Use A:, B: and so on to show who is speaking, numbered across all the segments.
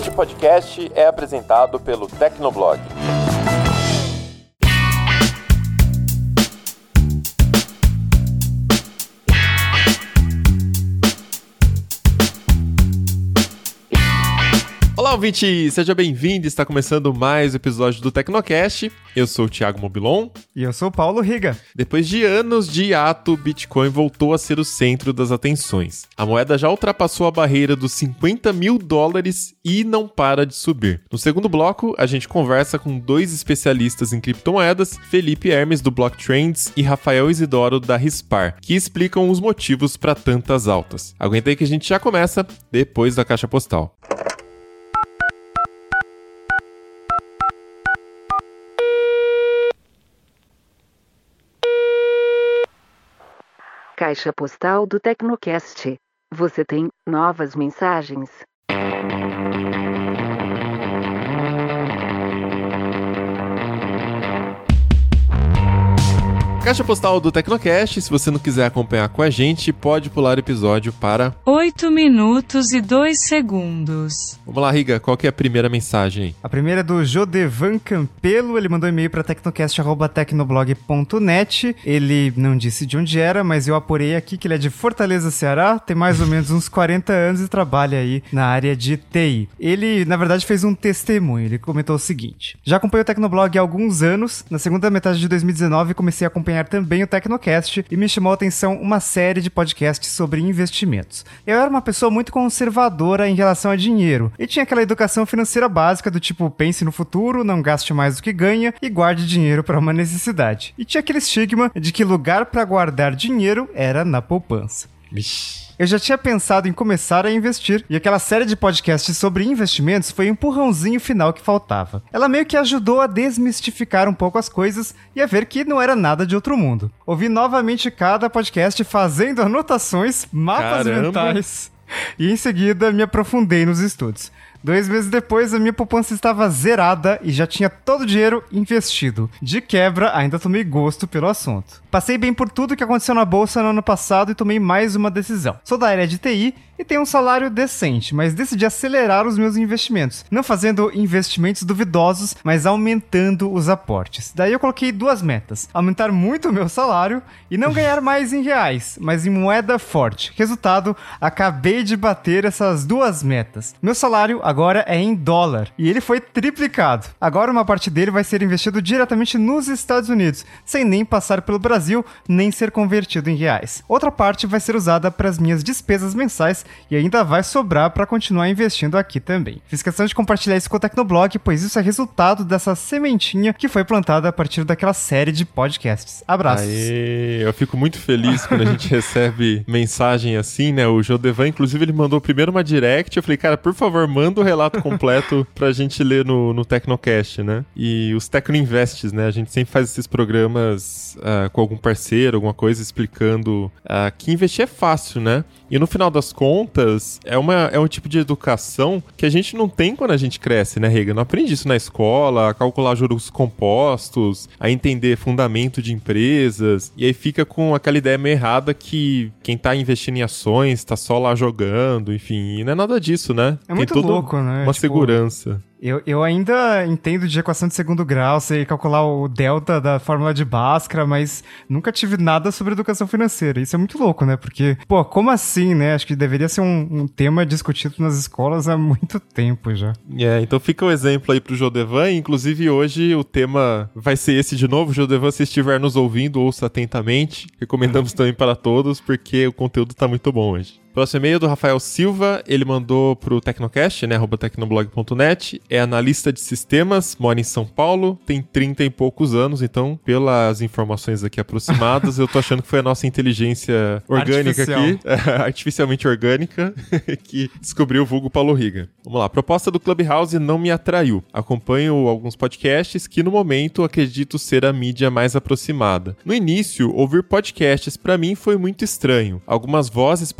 A: Este podcast é apresentado pelo Tecnoblog. Olá, ouvinte! Seja bem-vindo! Está começando mais um episódio do Tecnocast. Eu sou o Thiago Mobilon.
B: E eu sou o Paulo Riga.
A: Depois de anos de hiato, o Bitcoin voltou a ser o centro das atenções. A moeda já ultrapassou a barreira dos $50 mil e não para de subir. No segundo bloco, a gente conversa com dois especialistas em criptomoedas, Felipe Hermes, do Blocktrends, e Rafael Isidoro, da Rispar, que explicam os motivos para tantas altas. Aguenta aí que a gente já começa depois da caixa postal.
C: Caixa postal do Tecnocast. Você tem novas mensagens?
A: Caixa postal do Tecnocast, se você não quiser acompanhar com a gente, pode pular o episódio para
D: 8 minutos e 2 segundos.
A: Vamos lá, Riga, qual que é a primeira mensagem aí?
B: A primeira é do Jodevan Campelo, ele mandou e-mail para tecnocast@tecnoblog.net. Ele não disse de onde era, mas eu apurei aqui que ele é de Fortaleza, Ceará, tem mais ou menos uns 40 anos e trabalha aí na área de TI. Ele, na verdade, fez um testemunho, ele comentou o seguinte: já acompanho o Tecnoblog há alguns anos, na segunda metade de 2019 comecei a acompanhar também o Tecnocast e me chamou a atenção uma série de podcasts sobre investimentos. Eu era uma pessoa muito conservadora em relação a dinheiro e tinha aquela educação financeira básica do tipo pense no futuro, não gaste mais do que ganha e guarde dinheiro para uma necessidade. E tinha aquele estigma de que lugar para guardar dinheiro era na poupança. Eu já tinha pensado em começar a investir, e aquela série de podcasts sobre investimentos foi o empurrãozinho final que faltava. Ela meio que ajudou a desmistificar um pouco as coisas e a ver que não era nada de outro mundo. Ouvi novamente cada podcast fazendo anotações, mapas mentais, e em seguida me aprofundei nos estudos. 2 meses depois, a minha poupança estava zerada e já tinha todo o dinheiro investido. De quebra, ainda tomei gosto pelo assunto. Passei bem por tudo que aconteceu na bolsa no ano passado e tomei mais uma decisão. Sou da área de TI e tenho um salário decente, mas decidi acelerar os meus investimentos. Não fazendo investimentos duvidosos, mas aumentando os aportes. Daí eu coloquei 2 metas. Aumentar muito o meu salário e não ganhar mais em reais, mas em moeda forte. Resultado, acabei de bater essas 2 metas. Meu salário agora é em dólar e ele foi triplicado. Agora uma parte dele vai ser investido diretamente nos Estados Unidos, sem nem passar pelo Brasil, nem ser convertido em reais. Outra parte vai ser usada para as minhas despesas mensais e ainda vai sobrar para continuar investindo aqui também. Fiz questão de compartilhar isso com o Tecnoblog, pois isso é resultado dessa sementinha que foi plantada a partir daquela série de podcasts. Abraços.
A: Aê, eu fico muito feliz quando a gente recebe mensagem assim, né? O Jodevan, inclusive, ele mandou primeiro uma direct. Eu falei, cara, por favor, manda o relato completo pra gente ler no Tecnocast, né? E os Tecnoinvests, né? A gente sempre faz esses programas com algum parceiro, alguma coisa, explicando que investir é fácil, né? E no final das contas, é um tipo de educação que a gente não tem quando a gente cresce, né, Rega? Não aprende isso na escola, a calcular juros compostos, a entender fundamento de empresas, e aí fica com aquela ideia meio errada que quem tá investindo em ações tá só lá jogando, enfim, e não é nada disso, né?
B: É muito louco, né?
A: Uma segurança.
B: Eu ainda entendo de equação de segundo grau, sei calcular o delta da fórmula de Bhaskara, mas nunca tive nada sobre educação financeira. Isso é muito louco, né? Porque, pô, como assim, né? Acho que deveria ser um tema discutido nas escolas há muito tempo já.
A: Então fica o exemplo aí pro Jodevan. Inclusive, hoje o tema vai ser esse de novo. Jodevan, se estiver nos ouvindo, ouça atentamente. Recomendamos também para todos, porque o conteúdo tá muito bom hoje. Próximo e-mail do Rafael Silva, ele mandou pro Tecnocast, né, @tecnoblog.net, é analista de sistemas, mora em São Paulo, tem 30 e poucos anos, então, pelas informações aqui aproximadas, eu tô achando que foi a nossa inteligência orgânica aqui, artificialmente orgânica, que descobriu o vulgo Paulo Riga. Vamos lá, a proposta do Clubhouse não me atraiu. Acompanho alguns podcasts que, no momento, acredito ser a mídia mais aproximada. No início, ouvir podcasts, pra mim, foi muito estranho. Algumas vozes pareciam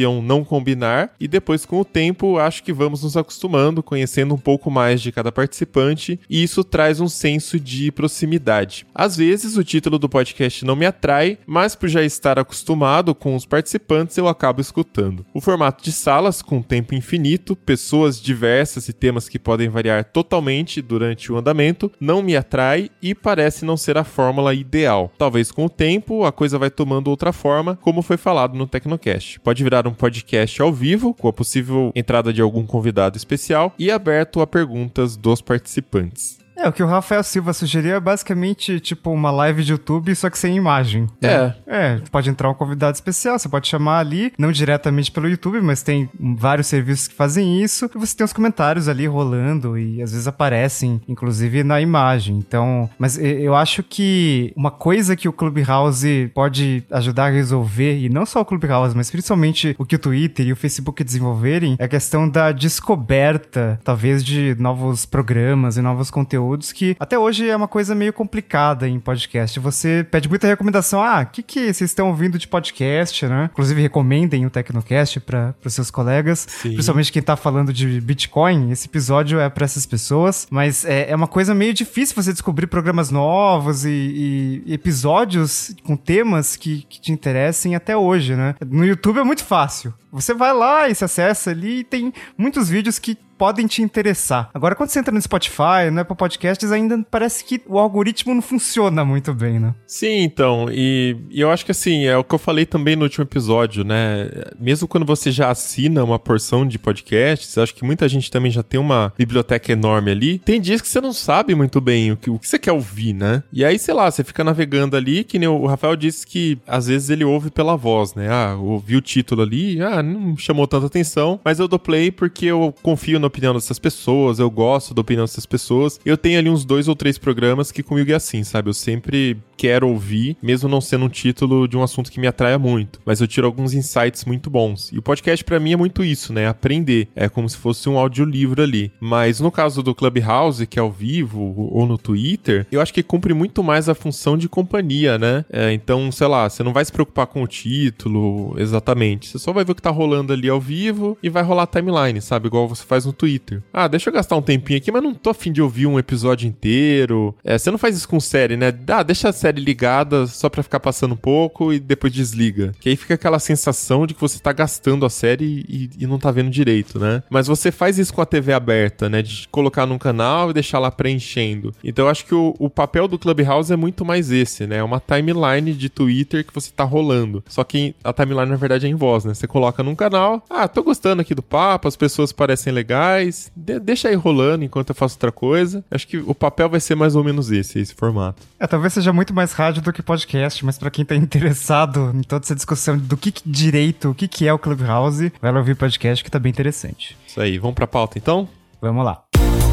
A: pareciam não combinar, e depois, com o tempo, acho que vamos nos acostumando, conhecendo um pouco mais de cada participante, e isso traz um senso de proximidade. Às vezes, o título do podcast não me atrai, mas por já estar acostumado com os participantes, eu acabo escutando. O formato de salas, com tempo infinito, pessoas diversas e temas que podem variar totalmente durante o andamento, não me atrai e parece não ser a fórmula ideal. Talvez com o tempo, a coisa vai tomando outra forma, como foi falado no Tecnocast. Pode virar um podcast ao vivo, com a possível entrada de algum convidado especial e aberto a perguntas dos participantes.
B: O que o Rafael Silva sugeriu é basicamente, tipo, uma live de YouTube, só que sem imagem. Né? Pode entrar um convidado especial, você pode chamar ali, não diretamente pelo YouTube, mas tem vários serviços que fazem isso, e você tem os comentários ali rolando, e às vezes aparecem, inclusive, na imagem. Então, mas eu acho que uma coisa que o Clubhouse pode ajudar a resolver, e não só o Clubhouse, mas principalmente o que o Twitter e o Facebook desenvolverem, é a questão da descoberta, talvez, de novos programas e novos conteúdos, que até hoje é uma coisa meio complicada em podcast. Você pede muita recomendação, o que vocês estão ouvindo de podcast, né? Inclusive, recomendem o Tecnocast para os seus colegas. Sim. Principalmente quem tá falando de Bitcoin, esse episódio é para essas pessoas, mas é uma coisa meio difícil você descobrir programas novos e episódios com temas que te interessem até hoje, né? No YouTube é muito fácil. Você vai lá e se acessa ali e tem muitos vídeos que podem te interessar. Agora, quando você entra no Spotify, no Apple Podcasts, ainda parece que o algoritmo não funciona muito bem, né?
A: Sim, então, e eu acho que assim, é o que eu falei também no último episódio, né? Mesmo quando você já assina uma porção de podcasts, acho que muita gente também já tem uma biblioteca enorme ali, tem dias que você não sabe muito bem o que você quer ouvir, né? E aí, sei lá, você fica navegando ali, que nem o Rafael disse que às vezes ele ouve pela voz, né? Ouvi o título ali, não chamou tanta atenção, mas eu dou play porque eu confio na opinião dessas pessoas, eu gosto da opinião dessas pessoas. Eu tenho ali uns 2 ou 3 programas que comigo é assim, sabe? Eu sempre quero ouvir, mesmo não sendo um título de um assunto que me atraia muito, mas eu tiro alguns insights muito bons. E o podcast pra mim é muito isso, né? Aprender. É como se fosse um audiolivro ali. Mas no caso do Clubhouse, que é ao vivo, ou no Twitter, eu acho que cumpre muito mais a função de companhia, né? Então, sei lá, você não vai se preocupar com o título exatamente. Você só vai ver o que tá rolando ali ao vivo e vai rolar a timeline, sabe? Igual você faz no Twitter. Deixa eu gastar um tempinho aqui, mas não tô a fim de ouvir um episódio inteiro. Você não faz isso com série, né? Deixa a série ligada só pra ficar passando um pouco e depois desliga. Que aí fica aquela sensação de que você tá gastando a série e não tá vendo direito, né? Mas você faz isso com a TV aberta, né? De colocar num canal e deixar lá preenchendo. Então eu acho que o papel do Clubhouse é muito mais esse, né? É uma timeline de Twitter que você tá rolando. Só que a timeline, na verdade, é em voz, né? Você coloca num canal, tô gostando aqui do papo, as pessoas parecem legais, deixa aí rolando enquanto eu faço outra coisa. Acho que o papel vai ser mais ou menos esse formato.
B: Talvez seja muito mais rádio do que podcast, mas pra quem tá interessado em toda essa discussão do que direito, o que é o Clubhouse, vai lá ouvir o podcast que tá bem interessante.
A: Isso aí, vamos pra pauta então?
B: Vamos lá.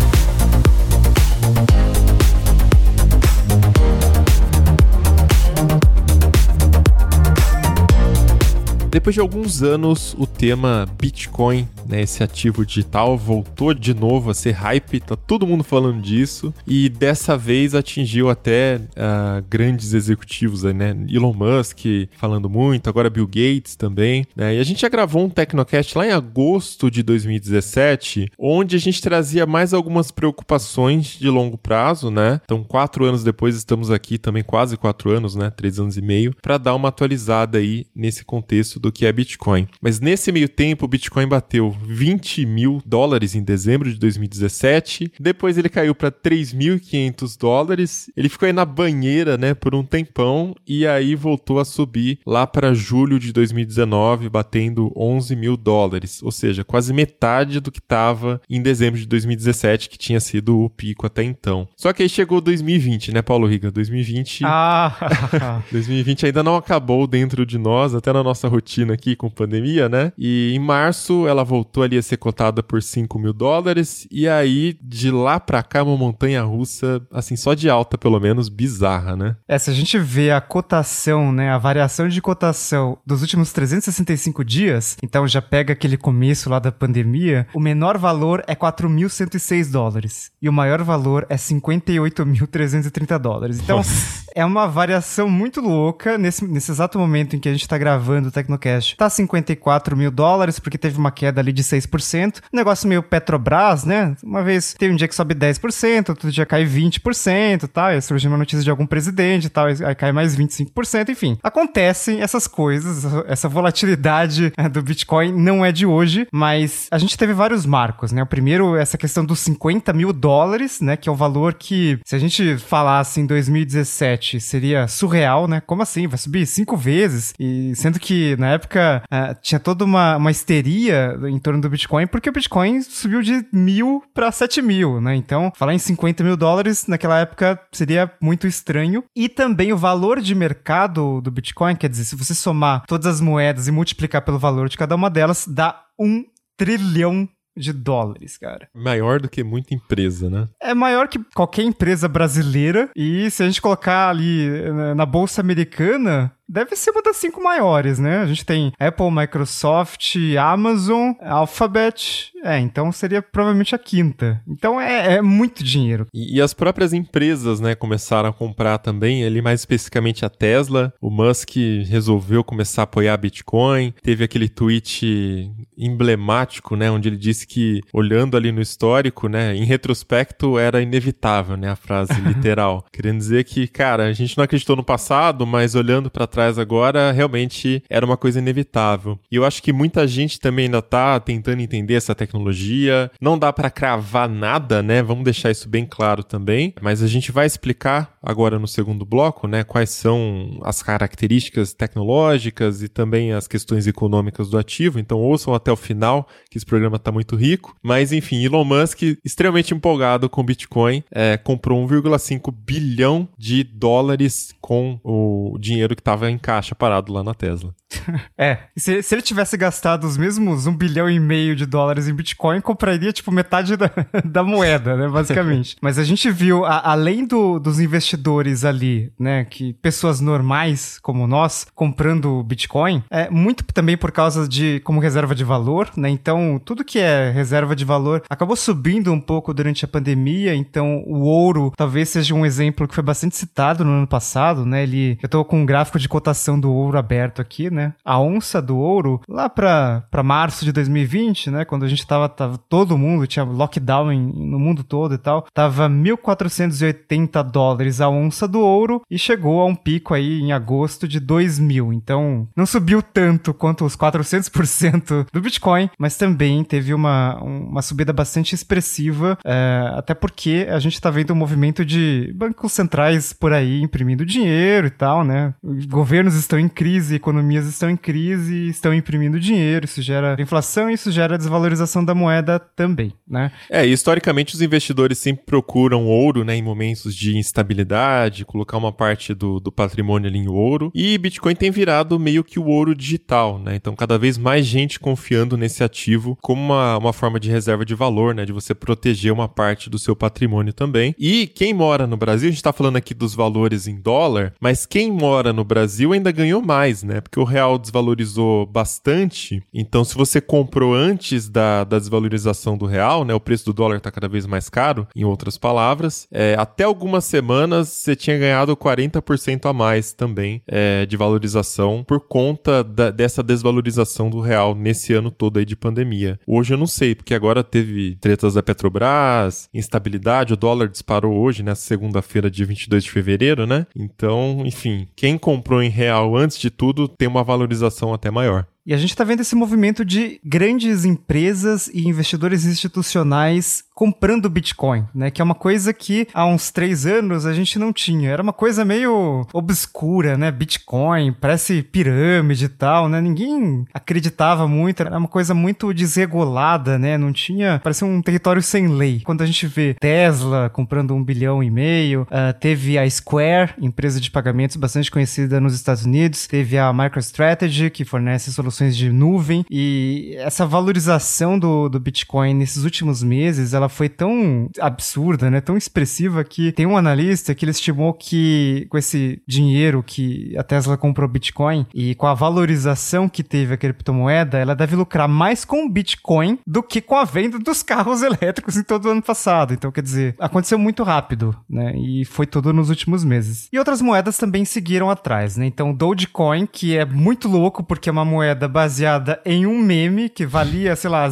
A: Depois de alguns anos, o tema Bitcoin, né, esse ativo digital, voltou de novo a ser hype, tá todo mundo falando disso, e dessa vez atingiu até grandes executivos, né, Elon Musk falando muito, agora Bill Gates também, né, e a gente já gravou um Tecnocast lá em agosto de 2017, onde a gente trazia mais algumas preocupações de longo prazo, né, então 4 anos depois estamos aqui também, quase 4 anos, né, 3 anos e meio, para dar uma atualizada aí nesse contexto do que é Bitcoin. Mas nesse meio tempo, o Bitcoin bateu $20 mil em dezembro de 2017, depois ele caiu para $3.500, ele ficou aí na banheira, né, por um tempão, e aí voltou a subir lá para julho de 2019, batendo $11 mil, ou seja, quase metade do que estava em dezembro de 2017, que tinha sido o pico até então. Só que aí chegou 2020, né, Paulo Riga? 2020 ainda não acabou dentro de nós, até na nossa rotina aqui com pandemia, né? E em março ela voltou ali a ser cotada por $5 mil, e aí de lá pra cá uma montanha russa, assim, só de alta pelo menos, bizarra, né?
B: Se a gente vê a cotação, né, a variação de cotação dos últimos 365 dias, então já pega aquele começo lá da pandemia, o menor valor é $4.106 e o maior valor é $58.330. Então, é uma variação muito louca nesse exato momento em que a gente tá gravando o Tecnocast. Tá $54 mil, porque teve uma queda ali de 6%. Negócio meio Petrobras, né? Uma vez tem um dia que sobe 10%, outro dia cai 20%, tal, e surge uma notícia de algum presidente, tal, aí cai mais 25%, enfim. Acontecem essas coisas, essa volatilidade do Bitcoin não é de hoje, mas a gente teve vários marcos, né? O primeiro, essa questão dos $50 mil, né? Que é o valor que, se a gente falasse em 2017, seria surreal, né? Como assim? Vai subir 5 vezes? E sendo que, na época, tinha toda uma histeria em torno do Bitcoin, porque o Bitcoin subiu de 1.000 para 7.000, né? Então, falar em $50 mil naquela época seria muito estranho. E também o valor de mercado do Bitcoin, quer dizer, se você somar todas as moedas e multiplicar pelo valor de cada uma delas, dá $1 trilhão, cara.
A: Maior do que muita empresa, né?
B: É maior que qualquer empresa brasileira, e se a gente colocar ali na Bolsa Americana, deve ser uma das 5 maiores, né? A gente tem Apple, Microsoft, Amazon, Alphabet. Então seria provavelmente a 5ª. Então é muito dinheiro.
A: E as próprias empresas, né, começaram a comprar também, ali mais especificamente a Tesla. O Musk resolveu começar a apoiar Bitcoin. Teve aquele tweet emblemático, né, onde ele disse que, olhando ali no histórico, né, em retrospecto era inevitável, né, a frase literal. Querendo dizer que, cara, a gente não acreditou no passado, mas olhando pra trás agora, realmente era uma coisa inevitável. E eu acho que muita gente também ainda tá tentando entender essa tecnologia. Não dá pra cravar nada, né? Vamos deixar isso bem claro também. Mas a gente vai explicar agora no segundo bloco, né, quais são as características tecnológicas e também as questões econômicas do ativo. Então ouçam até o final, que esse programa tá muito rico. Mas enfim, Elon Musk, extremamente empolgado com o Bitcoin, comprou $1,5 bilhão com o dinheiro que estava em caixa parado lá na Tesla.
B: Se ele tivesse gastado os mesmos $1,5 bilhão em Bitcoin, compraria tipo metade da moeda, né, basicamente. Mas a gente viu, além dos investidores ali, né, que pessoas normais como nós, comprando Bitcoin, muito também por causa de, como reserva de valor, né, então tudo que é reserva de valor acabou subindo um pouco durante a pandemia, então o ouro talvez seja um exemplo que foi bastante citado no ano passado, né, eu tô com um gráfico de cotação do ouro aberto aqui, né, a onça do ouro, lá pra março de 2020, né, quando a gente tava todo mundo, tinha lockdown no mundo todo e tal, tava $1.480 a onça do ouro e chegou a um pico aí em agosto de 2.000. Então, não subiu tanto quanto os 400% do Bitcoin, mas também teve uma subida bastante expressiva, até porque a gente tá vendo um movimento de bancos centrais por aí imprimindo dinheiro e tal, né? Governos estão em crise, economias estão em crise, estão imprimindo dinheiro, isso gera inflação e isso gera desvalorização da moeda também, né?
A: Historicamente os investidores sempre procuram ouro, né, em momentos de instabilidade, colocar uma parte do patrimônio ali em ouro, e Bitcoin tem virado meio que o ouro digital, né? Então cada vez mais gente confiando nesse ativo como uma forma de reserva de valor, né, de você proteger uma parte do seu patrimônio também. E quem mora no Brasil, a gente tá falando aqui dos valores em dólar, mas quem mora no Brasil ainda ganhou mais, né? Porque o real desvalorizou bastante, então se você comprou antes da desvalorização do real, né, o preço do dólar tá cada vez mais caro, em outras palavras, até algumas semanas você tinha ganhado 40% a mais também de valorização por conta dessa desvalorização do real nesse ano todo aí de pandemia. Hoje eu não sei, porque agora teve tretas da Petrobras, instabilidade, o dólar disparou hoje, nessa segunda-feira, dia 22 de fevereiro, né? Então, enfim, quem comprou em real antes de tudo tem uma valorização até maior.
B: E a gente tá vendo esse movimento de grandes empresas e investidores institucionais comprando Bitcoin, né? Que é uma coisa que há uns 3 anos a gente não tinha. Era uma coisa meio obscura, né? Bitcoin, parece pirâmide e tal, né? Ninguém acreditava muito, era uma coisa muito desregulada, né? Não tinha... parecia um território sem lei. Quando a gente vê Tesla comprando $1,5 bilhão, teve a Square, empresa de pagamentos bastante conhecida nos Estados Unidos, teve a MicroStrategy, que fornece soluções soluções de nuvem, e essa valorização do Bitcoin nesses últimos meses, ela foi tão absurda, né, tão expressiva, que tem um analista que ele estimou que com esse dinheiro que a Tesla comprou Bitcoin e com a valorização que teve a criptomoeda, ela deve lucrar mais com o Bitcoin do que com a venda dos carros elétricos em todo o ano passado. Então, quer dizer, aconteceu muito rápido, né, e foi tudo nos últimos meses. E outras moedas também seguiram atrás, né, então Dogecoin, que é muito louco porque é uma moeda baseada em um meme que valia, sei lá,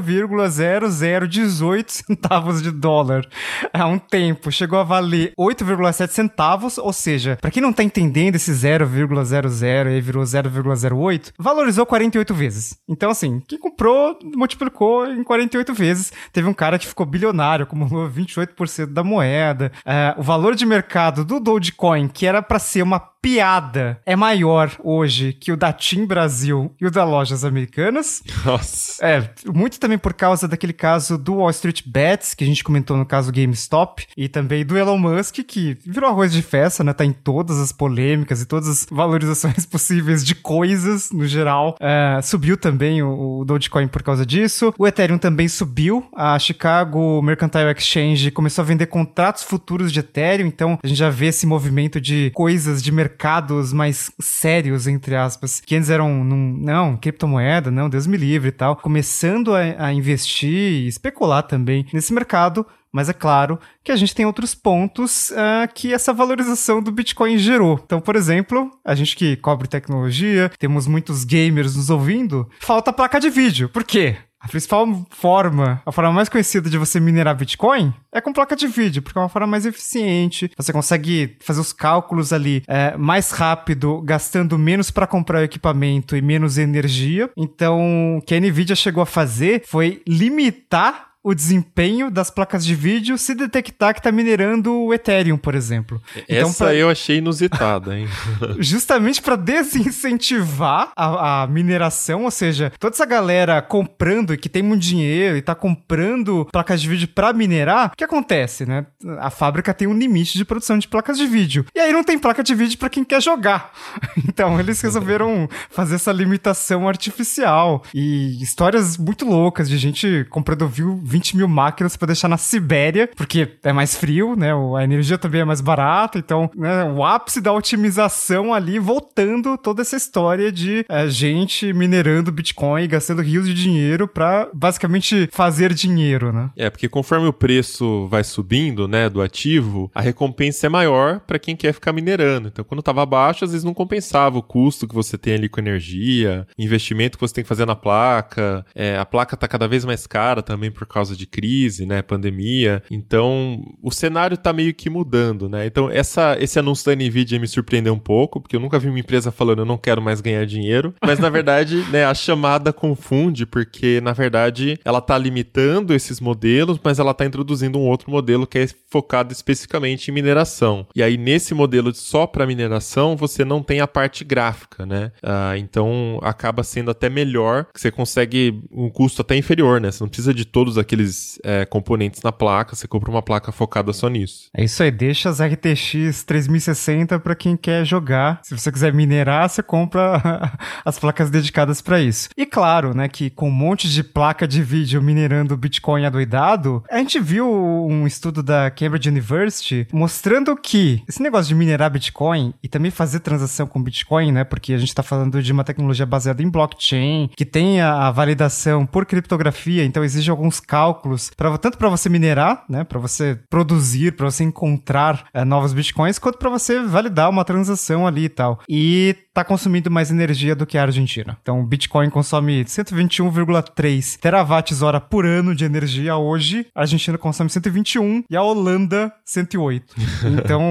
B: 0,0018 centavos de dólar há um tempo, chegou a valer 8,7 centavos, ou seja, pra quem não tá entendendo esse 0,00 e aí virou 0,08, valorizou 48 vezes. Então, assim, quem comprou multiplicou em 48 vezes. Teve um cara que ficou bilionário, acumulou 28% da moeda. O valor de mercado do Dogecoin, que era pra ser uma piada, é maior hoje que o da TIM Brasil e o da Lojas Americanas.
A: Nossa.
B: Muito também por causa daquele caso do Wall Street Bets, que a gente comentou no caso GameStop, e também do Elon Musk, que virou arroz de festa, né? Tá em todas as polêmicas e todas as valorizações possíveis de coisas, no geral. Subiu também o Dogecoin por causa disso. O Ethereum também subiu. A Chicago Mercantile Exchange começou a vender contratos futuros de Ethereum, então a gente já vê esse movimento de coisas de mercados mais sérios, entre aspas, que antes eram, não, criptomoeda, não, Deus me livre e tal, começando a investir e especular também nesse mercado. Mas é claro que a gente tem outros pontos que essa valorização do Bitcoin gerou. Então, por exemplo, a gente que cobre tecnologia, temos muitos gamers nos ouvindo, falta placa de vídeo. Por quê? A principal forma, a forma mais conhecida de você minerar Bitcoin é com placa de vídeo, porque é uma forma mais eficiente. Você consegue fazer os cálculos ali mais rápido, gastando menos para comprar o equipamento e menos energia. Então, o que a NVIDIA chegou a fazer foi limitar o desempenho das placas de vídeo se detectar que está minerando o Ethereum, por exemplo.
A: Essa eu achei inusitada, hein?
B: Justamente para desincentivar a mineração, ou seja, toda essa galera comprando e que tem muito dinheiro e está comprando placas de vídeo para minerar, o que acontece, né? A fábrica tem um limite de produção de placas de vídeo. E aí não tem placa de vídeo para quem quer jogar. Então eles resolveram fazer essa limitação artificial. E histórias muito loucas de gente comprando 20 mil máquinas para deixar na Sibéria, porque é mais frio, né? A energia também é mais barata, então, né, o ápice da otimização ali, voltando toda essa história de gente minerando Bitcoin, gastando rios de dinheiro para basicamente fazer dinheiro, né?
A: Porque conforme o preço vai subindo, né, do ativo, a recompensa é maior para quem quer ficar minerando. Então, quando estava baixo, às vezes não compensava o custo que você tem ali com energia, investimento que você tem que fazer na placa. A placa tá cada vez mais cara também por causa de crise, né, pandemia. Então, o cenário tá meio que mudando, né? Então, esse anúncio da NVIDIA me surpreendeu um pouco, porque eu nunca vi uma empresa falando eu não quero mais ganhar dinheiro, mas na verdade, né, a chamada confunde, porque na verdade ela tá limitando esses modelos, mas ela tá introduzindo um outro modelo que é focado especificamente em mineração. E aí, nesse modelo só para mineração, você não tem a parte gráfica, né? Então, acaba sendo até melhor, que você consegue um custo até inferior, né? Você não precisa de todos aqueles componentes na placa, você compra uma placa focada só nisso.
B: É isso aí, deixa as RTX 3060 para quem quer jogar. Se você quiser minerar, você compra as placas dedicadas para isso. E claro, né, que com um monte de placa de vídeo minerando Bitcoin adoidado, a gente viu um estudo da Cambridge University mostrando que esse negócio de minerar Bitcoin e também fazer transação com Bitcoin, né, porque a gente está falando de uma tecnologia baseada em blockchain, que tem a validação por criptografia, então exige alguns cálculos, tanto para você minerar, né, para você produzir, para você encontrar novos bitcoins, quanto para você validar uma transação ali e tal. E tá consumindo mais energia do que a Argentina. Então, o Bitcoin consome 121,3 terawatts-hora por ano de energia hoje, a Argentina consome 121 e a Holanda 108. Então,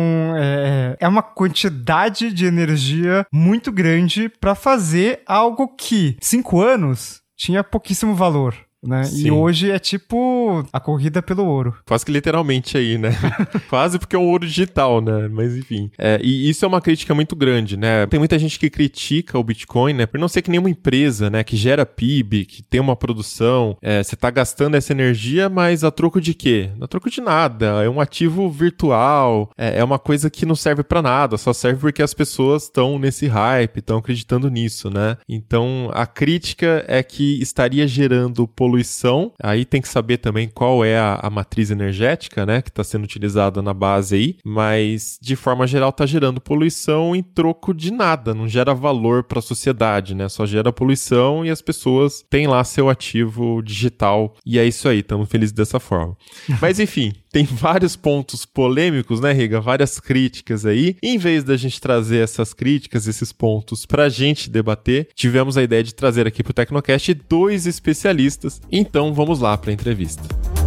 B: é uma quantidade de energia muito grande para fazer algo que 5 anos tinha pouquíssimo valor. né?
A: Sim.
B: E hoje é tipo a corrida pelo ouro.
A: Quase que literalmente aí, né? Quase porque é um ouro digital, né? Mas enfim. E isso é uma crítica muito grande, né? Tem muita gente que critica o Bitcoin, né? Por não ser que nenhuma empresa, né? Que gera PIB, que tem uma produção. Você tá gastando essa energia, mas a troco de quê? A troco de nada. É um ativo virtual. É uma coisa que não serve pra nada. Só serve porque as pessoas estão nesse hype, estão acreditando nisso, né? Então, a crítica é que estaria gerando poluição. Aí tem que saber também qual é a matriz energética, né? Que está sendo utilizada na base aí. Mas, de forma geral, está gerando poluição em troco de nada. Não gera valor para a sociedade, né? Só gera poluição e as pessoas têm lá seu ativo digital. E é isso aí, estamos felizes dessa forma. Mas, enfim, tem vários pontos polêmicos, né, Riga? Várias críticas aí. E, em vez da gente trazer essas críticas, esses pontos pra gente debater, tivemos a ideia de trazer aqui pro Tecnocast 2 especialistas. Então, vamos lá pra entrevista.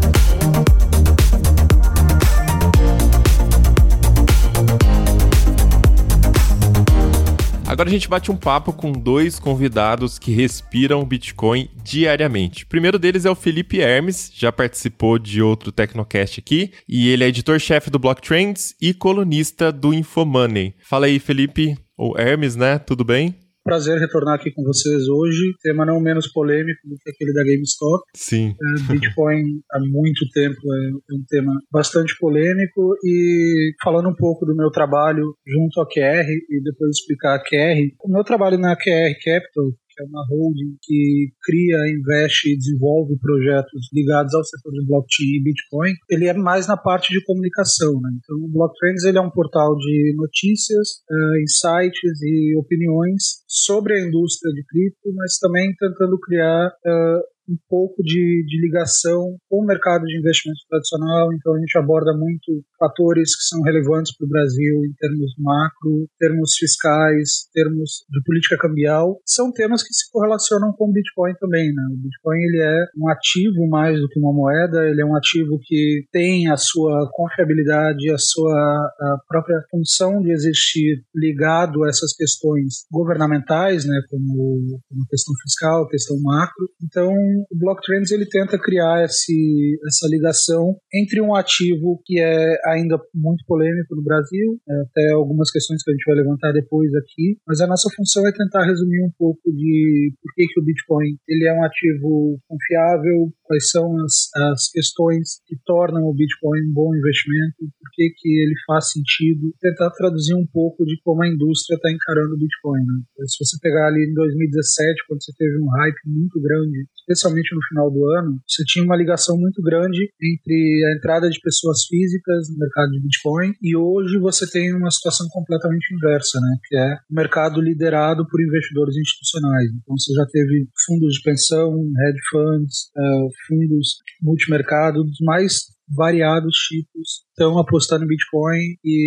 A: Agora a gente bate um papo com 2 convidados que respiram o Bitcoin diariamente. O primeiro deles é o Felipe Hermes, já participou de outro Tecnocast aqui, e ele é editor-chefe do Block Trends e colunista do Infomoney. Fala aí, Felipe, ou Hermes, né? Tudo bem?
E: Prazer retornar aqui com vocês hoje. Tema não menos polêmico do que aquele da GameStop.
A: Sim.
E: Bitcoin há muito tempo é um tema bastante polêmico, e falando um pouco do meu trabalho junto à QR e depois explicar a QR. O meu trabalho na QR Capital, que é uma holding que cria, investe e desenvolve projetos ligados ao setor de blockchain e Bitcoin, ele é mais na parte de comunicação, né? Então, o Block Trends ele é um portal de notícias, insights e opiniões sobre a indústria de cripto, mas também tentando criar um pouco de ligação com o mercado de investimentos tradicional. Então a gente aborda muito fatores que são relevantes para o Brasil em termos macro, termos fiscais, termos de política cambial. São temas que se correlacionam com o Bitcoin também, né? O Bitcoin ele é um ativo mais do que uma moeda, ele é um ativo que tem a sua confiabilidade, a própria função de existir ligado a essas questões governamentais, né? Como a questão fiscal, a questão macro. Então o Block Trends ele tenta criar essa ligação entre um ativo que é ainda muito polêmico no Brasil, até algumas questões que a gente vai levantar depois aqui, mas a nossa função é tentar resumir um pouco de por que o Bitcoin ele é um ativo confiável, quais são as questões que tornam o Bitcoin um bom investimento, por que ele faz sentido, tentar traduzir um pouco de como a indústria está encarando o Bitcoin, né? Se você pegar ali em 2017, quando você teve um hype muito grande, especialmente no final do ano, você tinha uma ligação muito grande entre a entrada de pessoas físicas no mercado de Bitcoin, e hoje você tem uma situação completamente inversa, né? Que é o mercado liderado por investidores institucionais. Então você já teve fundos de pensão, hedge funds, fundos multimercado dos mais variados tipos estão apostando em Bitcoin,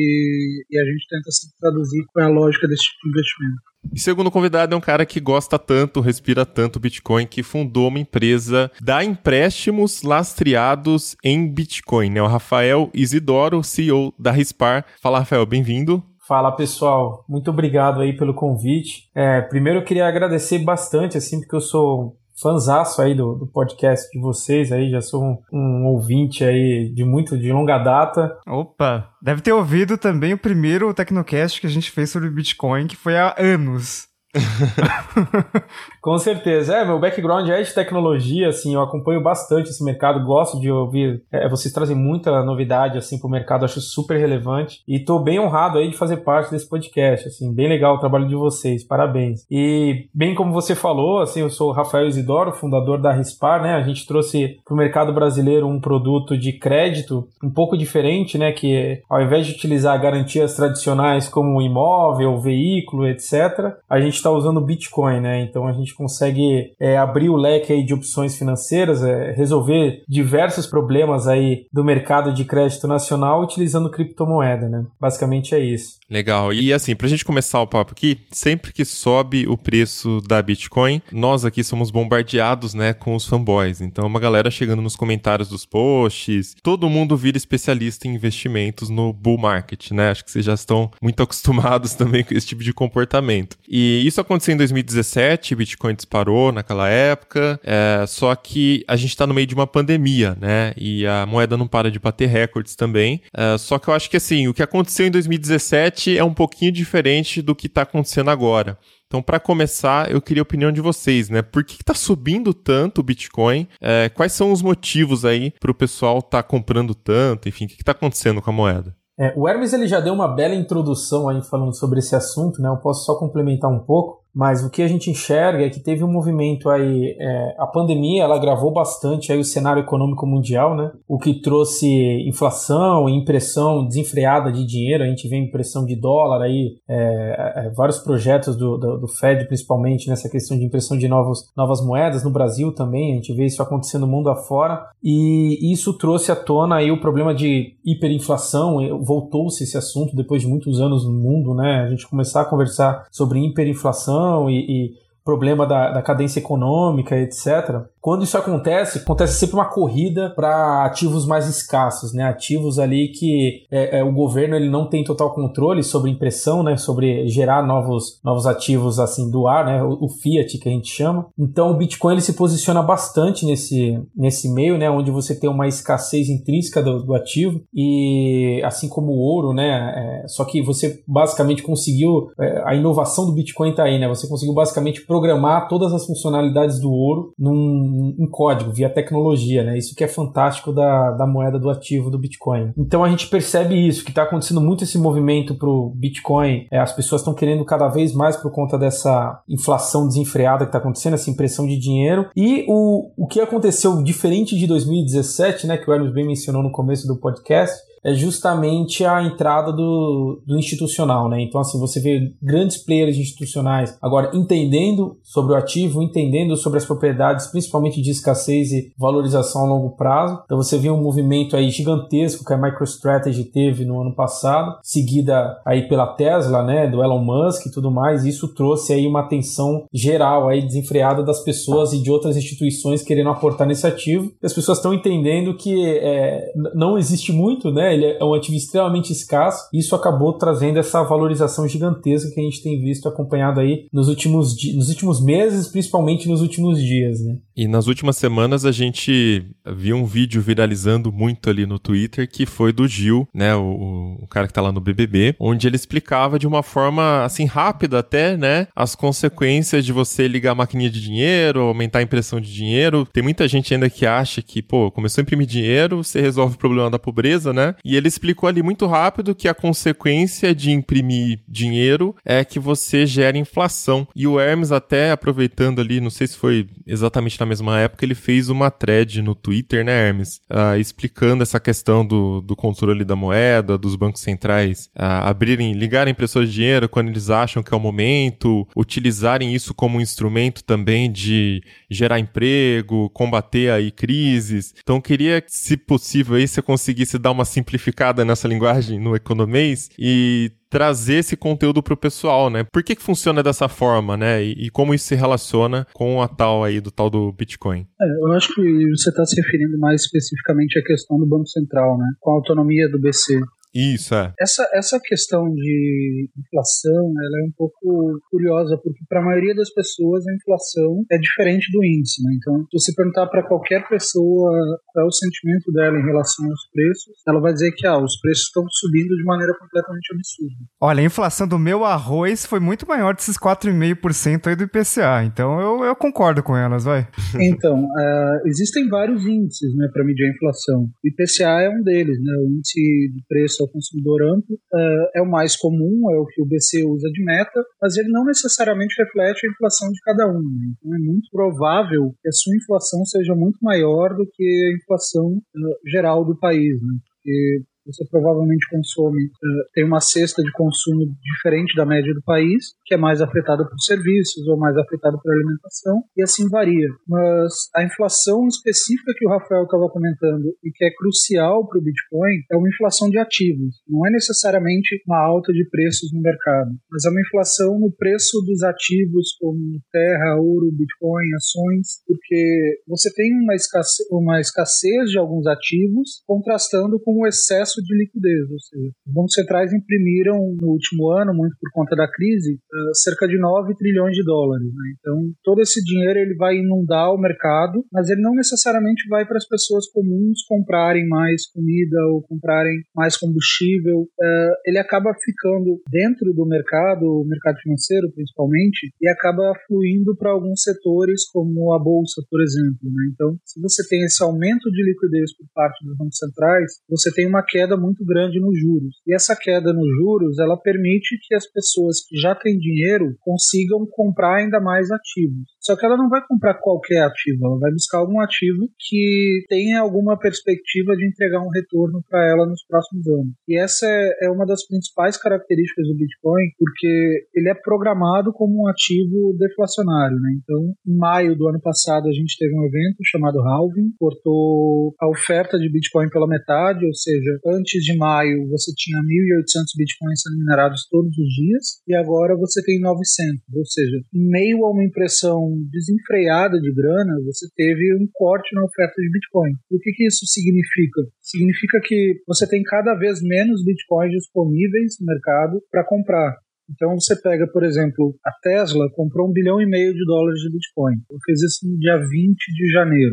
E: e a gente tenta sempre traduzir qual é a lógica desse tipo de investimento.
A: E segundo convidado é um cara que gosta tanto, respira tanto Bitcoin, que fundou uma empresa, dá empréstimos lastreados em Bitcoin, né? O Rafael Isidoro, CEO da Rispar. Fala, Rafael, bem-vindo.
F: Fala, pessoal, muito obrigado aí pelo convite. Primeiro eu queria agradecer bastante, assim, porque eu sou fãzaço aí do podcast de vocês, aí já sou um ouvinte aí de longa data.
B: Opa, deve ter ouvido também o primeiro Tecnocast que a gente fez sobre Bitcoin, que foi há anos.
F: Com certeza. Meu background é de tecnologia, assim, eu acompanho bastante esse mercado, gosto de ouvir, vocês trazem muita novidade, assim, pro mercado, acho super relevante, e tô bem honrado aí de fazer parte desse podcast, assim, bem legal o trabalho de vocês, parabéns. E, bem como você falou, assim, eu sou o Rafael Isidoro, fundador da Rispar, né, a gente trouxe pro mercado brasileiro um produto de crédito um pouco diferente, né, que ao invés de utilizar garantias tradicionais como imóvel, veículo, etc., a gente está usando Bitcoin, né? Então a gente consegue abrir o leque aí de opções financeiras, resolver diversos problemas aí do mercado de crédito nacional utilizando criptomoeda, né? Basicamente é isso.
A: Legal. E assim, pra gente começar o papo aqui, sempre que sobe o preço da Bitcoin, nós aqui somos bombardeados, né, com os fanboys. Então uma galera chegando nos comentários dos posts, todo mundo vira especialista em investimentos no bull market, né? Acho que vocês já estão muito acostumados também com esse tipo de comportamento. E isso isso aconteceu em 2017, Bitcoin disparou naquela época, só que a gente está no meio de uma pandemia, né? E a moeda não para de bater recordes também. Só que eu acho que assim, o que aconteceu em 2017 é um pouquinho diferente do que está acontecendo agora. Então, para começar, eu queria a opinião de vocês, né? Por que está subindo tanto o Bitcoin? Quais são os motivos aí para o pessoal estar comprando tanto? Enfim, o que está acontecendo com a moeda?
F: O Hermes ele já deu uma bela introdução aí falando sobre esse assunto, né? Eu posso só complementar um pouco. Mas o que a gente enxerga é que teve um movimento aí, a pandemia ela agravou bastante aí o cenário econômico mundial, né? O que trouxe inflação e impressão desenfreada de dinheiro, a gente vê impressão de dólar aí, vários projetos do Fed principalmente nessa questão de impressão de novas moedas, no Brasil também, a gente vê isso acontecendo no mundo afora, e isso trouxe à tona aí o problema de hiperinflação, voltou-se esse assunto depois de muitos anos no mundo, né? A gente começar a conversar sobre hiperinflação e problema da cadência econômica, etc. Quando isso acontece sempre uma corrida para ativos mais escassos, né? Ativos ali que o governo ele não tem total controle sobre impressão, né? Sobre gerar novos ativos assim do ar, né? O fiat que a gente chama. Então o Bitcoin ele se posiciona bastante nesse meio, né? Onde você tem uma escassez intrínseca do ativo e assim como o ouro, né? Só que você basicamente conseguiu a inovação do Bitcoin tá aí, né? Você conseguiu basicamente programar todas as funcionalidades do ouro em código, via tecnologia, né? Isso que é fantástico da moeda do ativo do Bitcoin. Então a gente percebe isso, que está acontecendo muito esse movimento para o Bitcoin, as pessoas estão querendo cada vez mais por conta dessa inflação desenfreada que está acontecendo, essa impressão de dinheiro. E o que aconteceu diferente de 2017, né, que o Hermes bem mencionou no começo do podcast, é justamente a entrada do institucional, né? Então, assim, você vê grandes players institucionais agora entendendo sobre o ativo, entendendo sobre as propriedades, principalmente de escassez e valorização a longo prazo. Então, você vê um movimento aí gigantesco que a MicroStrategy teve no ano passado, seguida aí pela Tesla, né? Do Elon Musk e tudo mais. E isso trouxe aí uma atenção geral aí desenfreada das pessoas e de outras instituições querendo aportar nesse ativo. E as pessoas estão entendendo que não existe muito, né? Ele é um ativo extremamente escasso e isso acabou trazendo essa valorização gigantesca que a gente tem visto acompanhado aí nos últimos meses, principalmente nos últimos dias, né?
A: E nas últimas semanas a gente viu um vídeo viralizando muito ali no Twitter que foi do Gil, né, o cara que tá lá no BBB, onde ele explicava de uma forma assim rápida até, né, as consequências de você ligar a maquininha de dinheiro, aumentar a impressão de dinheiro. Tem muita gente ainda que acha que, começou a imprimir dinheiro, você resolve o problema da pobreza, né? E ele explicou ali muito rápido que a consequência de imprimir dinheiro é que você gera inflação. E o Hermes até aproveitando ali, não sei se foi exatamente na mesma época, ele fez uma thread no Twitter, né, Hermes? Explicando essa questão do controle da moeda, dos bancos centrais ligarem impressores de dinheiro quando eles acham que é o momento, utilizarem isso como um instrumento também de gerar emprego, combater aí crises. Então, queria, se possível, aí você conseguisse dar uma simplificada nessa linguagem no economês e trazer esse conteúdo para o pessoal, né? Por que funciona dessa forma, né? E como isso se relaciona com a tal do Bitcoin?
E: Eu acho que você está se referindo mais especificamente à questão do Banco Central, né? Com a autonomia do BC.
A: Isso,
E: Essa questão de inflação, ela é um pouco curiosa, porque para a maioria das pessoas a inflação é diferente do índice, né? Então, se você perguntar para qualquer pessoa qual é o sentimento dela em relação aos preços, ela vai dizer que os preços estão subindo de maneira completamente absurda.
B: Olha, a inflação do meu arroz foi muito maior desses 4,5% aí do IPCA, então eu concordo com elas, vai.
E: Então, existem vários índices, né, para medir a inflação. O IPCA é um deles, né? O índice de preço ao consumidor amplo é o mais comum, é o que o BC usa de meta, mas ele não necessariamente reflete a inflação de cada um, né? Então é muito provável que a sua inflação seja muito maior do que a inflação geral do país, né? Porque você provavelmente tem uma cesta de consumo diferente da média do país, que é mais afetada por serviços ou mais afetada por alimentação, e assim varia. Mas a inflação específica que o Rafael estava comentando e que é crucial para o Bitcoin é uma inflação de ativos. Não é necessariamente uma alta de preços no mercado, mas é uma inflação no preço dos ativos como terra, ouro, Bitcoin, ações, porque você tem uma escassez de alguns ativos contrastando com o excesso de liquidez, ou seja, os bancos centrais imprimiram no último ano, muito por conta da crise, cerca de 9 trilhões de dólares. Né? Então, todo esse dinheiro ele vai inundar o mercado, mas ele não necessariamente vai para as pessoas comuns comprarem mais comida ou comprarem mais combustível. Ele acaba ficando dentro do mercado, o mercado financeiro principalmente, e acaba fluindo para alguns setores como a bolsa, por exemplo. Né? Então, se você tem esse aumento de liquidez por parte dos bancos centrais, você tem uma queda muito grande nos juros. E essa queda nos juros, ela permite que as pessoas que já têm dinheiro consigam comprar ainda mais ativos. Só que ela não vai comprar qualquer ativo, ela vai buscar algum ativo que tenha alguma perspectiva de entregar um retorno para ela nos próximos anos. E essa é uma das principais características do Bitcoin, porque ele é programado como um ativo deflacionário. Né? Então, em maio do ano passado, a gente teve um evento chamado Halving, cortou a oferta de Bitcoin pela metade, ou seja, antes de maio você tinha 1.800 Bitcoins sendo minerados todos os dias, e agora você tem 900, ou seja, em meio a uma impressão desenfreada de grana, você teve um corte na oferta de Bitcoin. E o que isso significa? Significa que você tem cada vez menos Bitcoins disponíveis no mercado para comprar. Então você pega, por exemplo, a Tesla comprou $1,5 bilhão de Bitcoin. Ela fez isso no dia 20 de janeiro,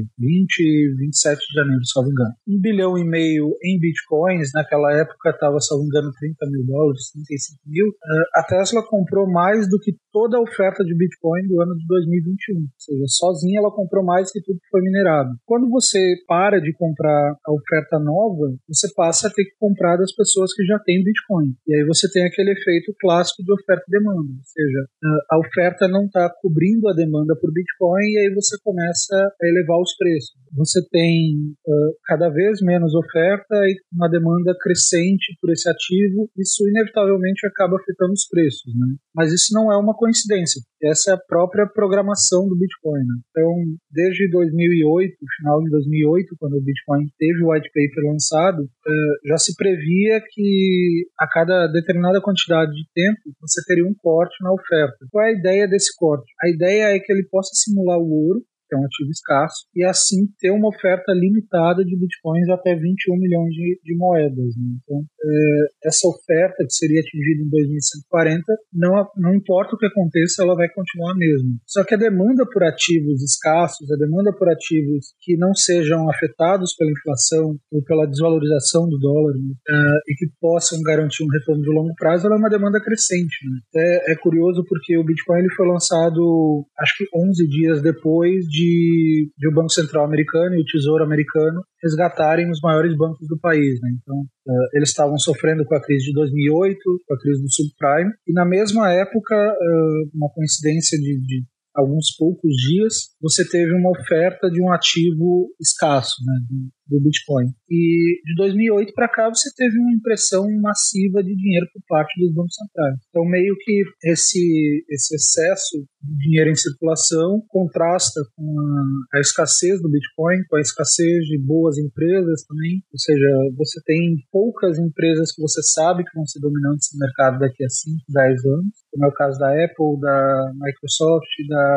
E: 27 de janeiro, salvo engano. $1,5 bilhão em Bitcoins, naquela época estava, salvo engano, $30 mil, 35 mil. A Tesla comprou mais do que toda a oferta de Bitcoin do ano de 2021. Ou seja, sozinha ela comprou mais que tudo que foi minerado. Quando você para de comprar a oferta nova, você passa a ter que comprar das pessoas que já têm Bitcoin. E aí você tem aquele efeito clássico de oferta e demanda, ou seja, a oferta não está cobrindo a demanda por Bitcoin e aí você começa a elevar os preços. Você tem cada vez menos oferta e uma demanda crescente por esse ativo, isso inevitavelmente acaba afetando os preços, né? Mas isso não é uma coincidência, essa é a própria programação do Bitcoin. Né? Então, desde 2008, final de 2008, quando o Bitcoin teve o white paper lançado, já se previa que a cada determinada quantidade de tempo você teria um corte na oferta. Qual é a ideia desse corte? A ideia é que ele possa simular o ouro, que é um ativo escasso, e assim ter uma oferta limitada de bitcoins até 21 milhões de moedas. Né? Então, essa oferta que seria atingida em 2140, não importa o que aconteça, ela vai continuar a mesma. Só que a demanda por ativos escassos, a demanda por ativos que não sejam afetados pela inflação ou pela desvalorização do dólar, né? E que possam garantir um retorno de longo prazo, ela é uma demanda crescente. Né? É curioso porque o Bitcoin ele foi lançado, acho que 11 dias depois de o Banco Central americano e o Tesouro americano resgatarem os maiores bancos do país. Né? Então, eles estavam sofrendo com a crise de 2008, com a crise do subprime, e na mesma época, uma coincidência de alguns poucos dias, você teve uma oferta de um ativo escasso, né, do Bitcoin. E de 2008 para cá você teve uma impressão massiva de dinheiro por parte dos bancos centrais. Então meio que esse excesso de dinheiro em circulação contrasta com a escassez do Bitcoin, com a escassez de boas empresas também. Ou seja, você tem poucas empresas que você sabe que vão ser dominantes no mercado daqui a 5, 10 anos, como é o caso da Apple, da Microsoft,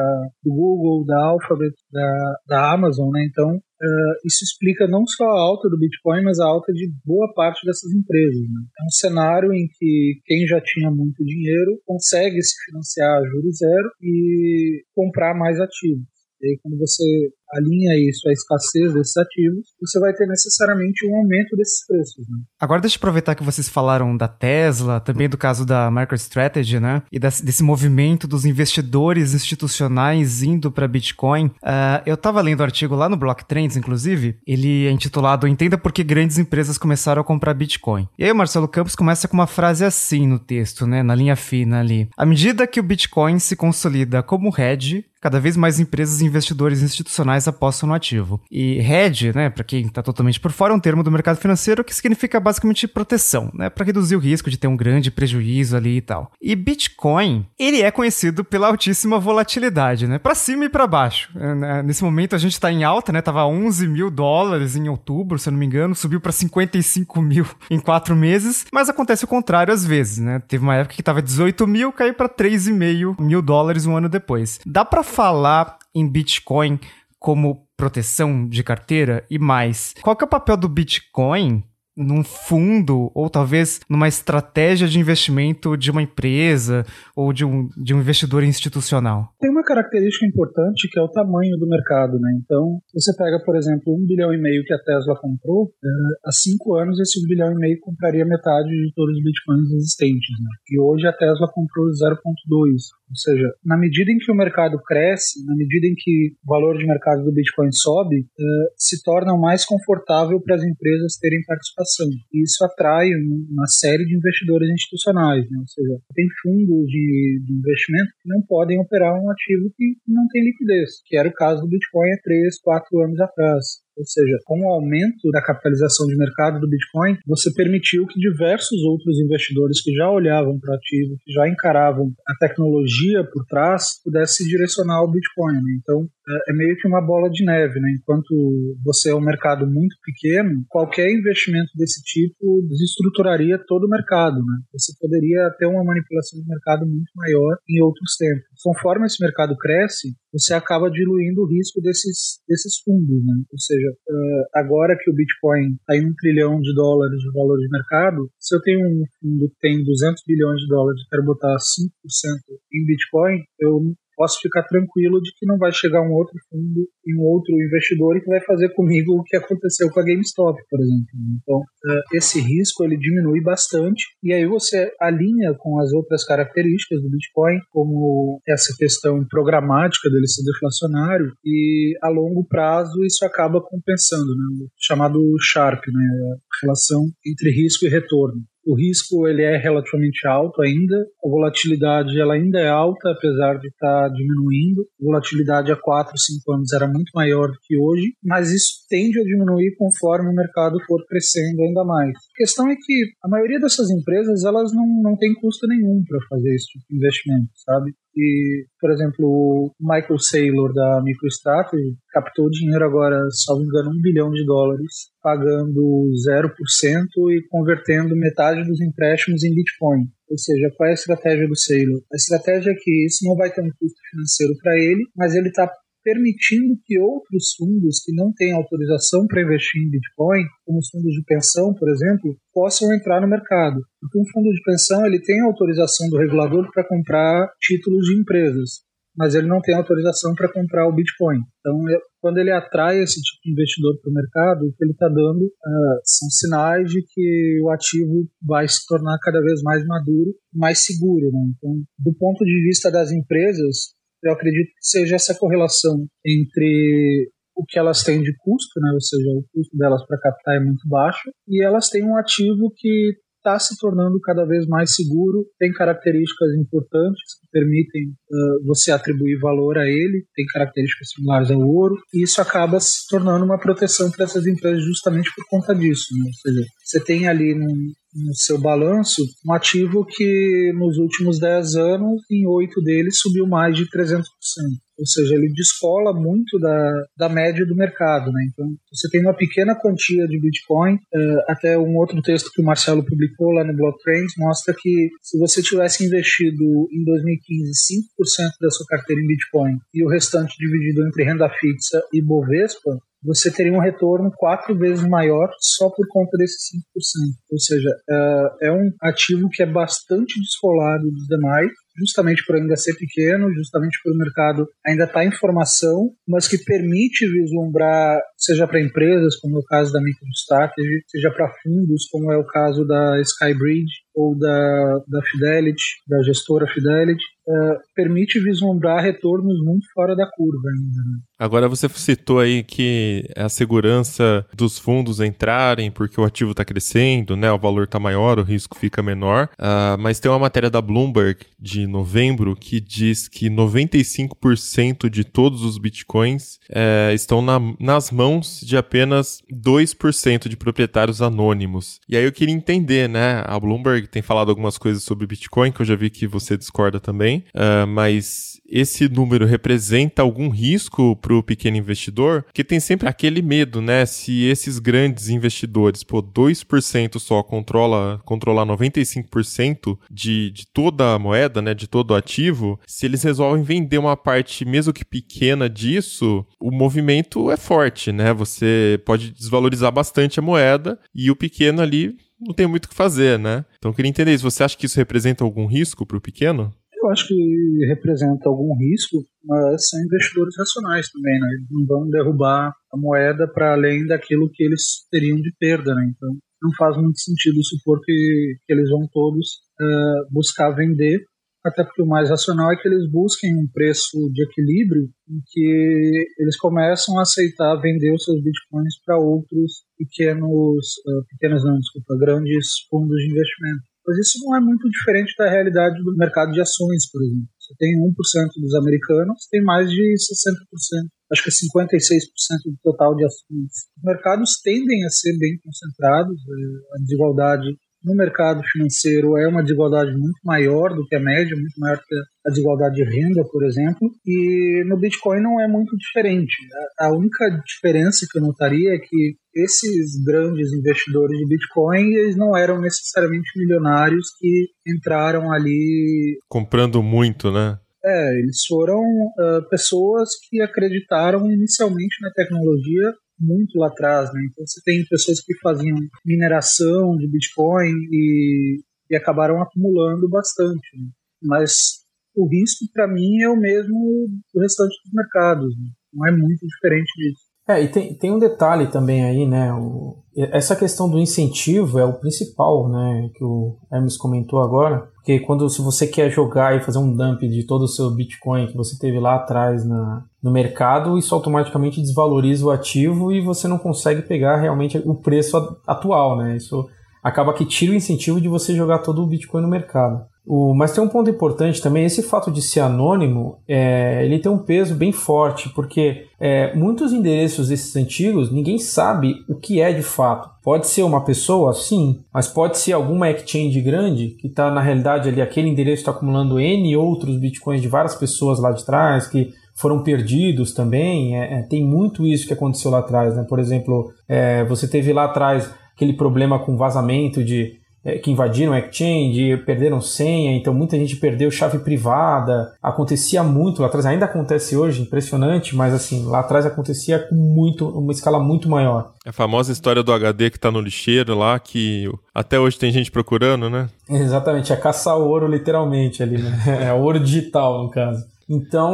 E: do Google, da Alphabet, da Amazon, né? Então, isso explica não só a alta do Bitcoin, mas a alta de boa parte dessas empresas. Né? É um cenário em que quem já tinha muito dinheiro consegue se financiar a juros zero e comprar mais ativos. E aí, quando você alinha isso à escassez desses ativos, você vai ter necessariamente um aumento desses preços. Né?
B: Agora deixa eu aproveitar que vocês falaram da Tesla, também do caso da MicroStrategy, né? E desse movimento dos investidores institucionais indo para Bitcoin. Eu estava lendo um artigo lá no Block Trends, inclusive, ele é intitulado Entenda por que grandes empresas começaram a comprar Bitcoin. E aí o Marcelo Campos começa com uma frase assim no texto, né? Na linha fina ali. À medida que o Bitcoin se consolida como hedge, cada vez mais empresas e investidores institucionais apostam no ativo. E hedge, né, para quem está totalmente por fora, é um termo do mercado financeiro que significa basicamente proteção, né, para reduzir o risco de ter um grande prejuízo ali e tal. E Bitcoin, ele é conhecido pela altíssima volatilidade, né, para cima e para baixo. Nesse momento a gente está em alta, né, tava $11 mil em outubro, se eu não me engano, subiu para 55 mil em 4 meses, mas acontece o contrário às vezes, né, teve uma época que tava 18 mil, caiu para $3,5 mil um ano depois. Dá para falar em Bitcoin como proteção de carteira e mais? Qual que é o papel do Bitcoin num fundo, ou talvez numa estratégia de investimento de uma empresa ou de um investidor institucional?
E: Tem uma característica importante que é o tamanho do mercado, né? Então, você pega, por exemplo, 1,5 bilhão que a Tesla comprou, há 5 anos esse 1,5 bilhão compraria metade de todos os bitcoins existentes, né? E hoje a Tesla comprou 0,2. Ou seja, na medida em que o mercado cresce, na medida em que o valor de mercado do Bitcoin sobe, se torna mais confortável para as empresas terem participação. E isso atrai uma série de investidores institucionais, né? Ou seja, tem fundos de investimento que não podem operar um ativo que não tem liquidez, que era o caso do Bitcoin há 3, 4 anos atrás. Ou seja, com o aumento da capitalização de mercado do Bitcoin, você permitiu que diversos outros investidores que já olhavam para o ativo, que já encaravam a tecnologia por trás, pudessem direcionar o Bitcoin, né? Então, é meio que uma bola de neve, né? Enquanto você é um mercado muito pequeno, qualquer investimento desse tipo desestruturaria todo o mercado, né? Você poderia ter uma manipulação de mercado muito maior em outros tempos. Conforme esse mercado cresce, você acaba diluindo o risco desses fundos, né? Ou seja, agora que o Bitcoin está em $1 trilhão de valor de mercado, se eu tenho um fundo que tem $200 bilhões e quero botar 5% em Bitcoin, eu posso ficar tranquilo de que não vai chegar um outro fundo e um outro investidor que vai fazer comigo o que aconteceu com a GameStop, por exemplo. Então, esse risco ele diminui bastante e aí você alinha com as outras características do Bitcoin, como essa questão programática dele ser deflacionário, e a longo prazo isso acaba compensando, né? O chamado Sharpe, né? A relação entre risco e retorno. O risco ele é relativamente alto ainda, a volatilidade ela ainda é alta, apesar de estar diminuindo. A volatilidade há 4, 5 anos era muito maior do que hoje, mas isso tende a diminuir conforme o mercado for crescendo ainda mais. A questão é que a maioria dessas empresas elas não tem custo nenhum para fazer esse tipo de investimento, sabe? E, por exemplo, o Michael Saylor da MicroStrategy captou dinheiro agora, salvo engano, $1 bilhão, pagando 0% e convertendo metade dos empréstimos em Bitcoin. Ou seja, qual é a estratégia do Saylor? A estratégia é que isso não vai ter um custo financeiro para ele, mas ele está permitindo que outros fundos que não têm autorização para investir em Bitcoin, como os fundos de pensão, por exemplo, possam entrar no mercado. Porque um fundo de pensão ele tem autorização do regulador para comprar títulos de empresas, mas ele não tem autorização para comprar o Bitcoin. Então, quando ele atrai esse tipo de investidor para o mercado, o que ele está dando são sinais de que o ativo vai se tornar cada vez mais maduro, mais seguro, né? Então, do ponto de vista das empresas, eu acredito que seja essa correlação entre o que elas têm de custo, né? Ou seja, o custo delas para captar é muito baixo, e elas têm um ativo que está se tornando cada vez mais seguro, tem características importantes que permitem você atribuir valor a ele, tem características similares ao ouro, e isso acaba se tornando uma proteção para essas empresas justamente por conta disso, né? Ou seja, você tem ali no seu balanço um ativo que nos últimos 10 anos, em 8 deles, subiu mais de 300%. Ou seja, ele descola muito da média do mercado, né? Então, você tem uma pequena quantia de Bitcoin, até um outro texto que o Marcelo publicou lá no Blocktrends mostra que se você tivesse investido em 2015 5% da sua carteira em Bitcoin e o restante dividido entre renda fixa e Bovespa, você teria um retorno 4 vezes maior só por conta desses 5%. Ou seja, é um ativo que é bastante descolado dos demais, justamente por ainda ser pequeno, justamente por o mercado ainda estar em formação, mas que permite vislumbrar, seja para empresas, como é o caso da MicroStrategy, seja para fundos, como é o caso da Skybridge ou da Fidelity, da gestora Fidelity, permite vislumbrar retornos muito fora da curva ainda, né?
A: Agora você citou aí que é a segurança dos fundos entrarem porque o ativo está crescendo, né? O valor está maior, o risco fica menor. Mas tem uma matéria da Bloomberg de novembro que diz que 95% de todos os bitcoins estão nas mãos de apenas 2% de proprietários anônimos. E aí eu queria entender, né? A Bloomberg tem falado algumas coisas sobre Bitcoin, que eu já vi que você discorda também, mas esse número representa algum risco para o pequeno investidor? Porque tem sempre aquele medo, né? Se esses grandes investidores, 2% só controlar 95% de toda a moeda, né? De todo o ativo, se eles resolvem vender uma parte, mesmo que pequena disso, o movimento é forte, né? Você pode desvalorizar bastante a moeda e o pequeno ali não tem muito o que fazer, né? Então eu queria entender isso. Você acha que isso representa algum risco para o pequeno?
E: Eu acho que representa algum risco, mas são investidores racionais também, né? Eles não vão derrubar a moeda para além daquilo que eles teriam de perda, né? Então não faz muito sentido supor que eles vão todos buscar vender, até porque o mais racional é que eles busquem um preço de equilíbrio em que eles começam a aceitar vender os seus bitcoins para outros grandes fundos de investimento. Mas isso não é muito diferente da realidade do mercado de ações, por exemplo. Você tem 1% dos americanos, tem mais de 60%, acho que é 56% do total de ações. Os mercados tendem a ser bem concentrados, a desigualdade no mercado financeiro é uma desigualdade muito maior do que a média, muito maior que a desigualdade de renda, por exemplo, e no Bitcoin não é muito diferente. A única diferença que eu notaria é que esses grandes investidores de Bitcoin, eles não eram necessariamente milionários que entraram ali
A: comprando muito, né?
E: Eles foram pessoas que acreditaram inicialmente na tecnologia muito lá atrás, né? Então você tem pessoas que faziam mineração de Bitcoin e acabaram acumulando bastante, né? Mas o risco para mim é o mesmo do restante dos mercados, né? Não é muito diferente disso.
F: E tem um detalhe também aí, né? Essa questão do incentivo é o principal, né? Que o Hermes comentou agora. Porque se você quer jogar e fazer um dump de todo o seu Bitcoin que você teve lá atrás no mercado, isso automaticamente desvaloriza o ativo e você não consegue pegar realmente o preço atual, né? Isso acaba que tira o incentivo de você jogar todo o Bitcoin no mercado. Mas tem um ponto importante também, esse fato de ser anônimo, ele tem um peso bem forte, porque muitos endereços desses antigos, ninguém sabe o que é de fato. Pode ser uma pessoa, sim, mas pode ser alguma exchange grande, que está na realidade ali, aquele endereço está acumulando N outros bitcoins de várias pessoas lá de trás, que foram perdidos também. Tem muito isso que aconteceu lá atrás, né? Por exemplo, você teve lá atrás aquele problema com vazamento que invadiram a exchange, perderam senha, então muita gente perdeu chave privada. Acontecia muito lá atrás, ainda acontece hoje, impressionante, mas assim, lá atrás acontecia com uma escala muito maior.
A: A famosa história do HD que tá no lixeiro lá, que até hoje tem gente procurando, né?
F: Exatamente, é caçar ouro literalmente ali, né? É ouro digital, no caso. Então,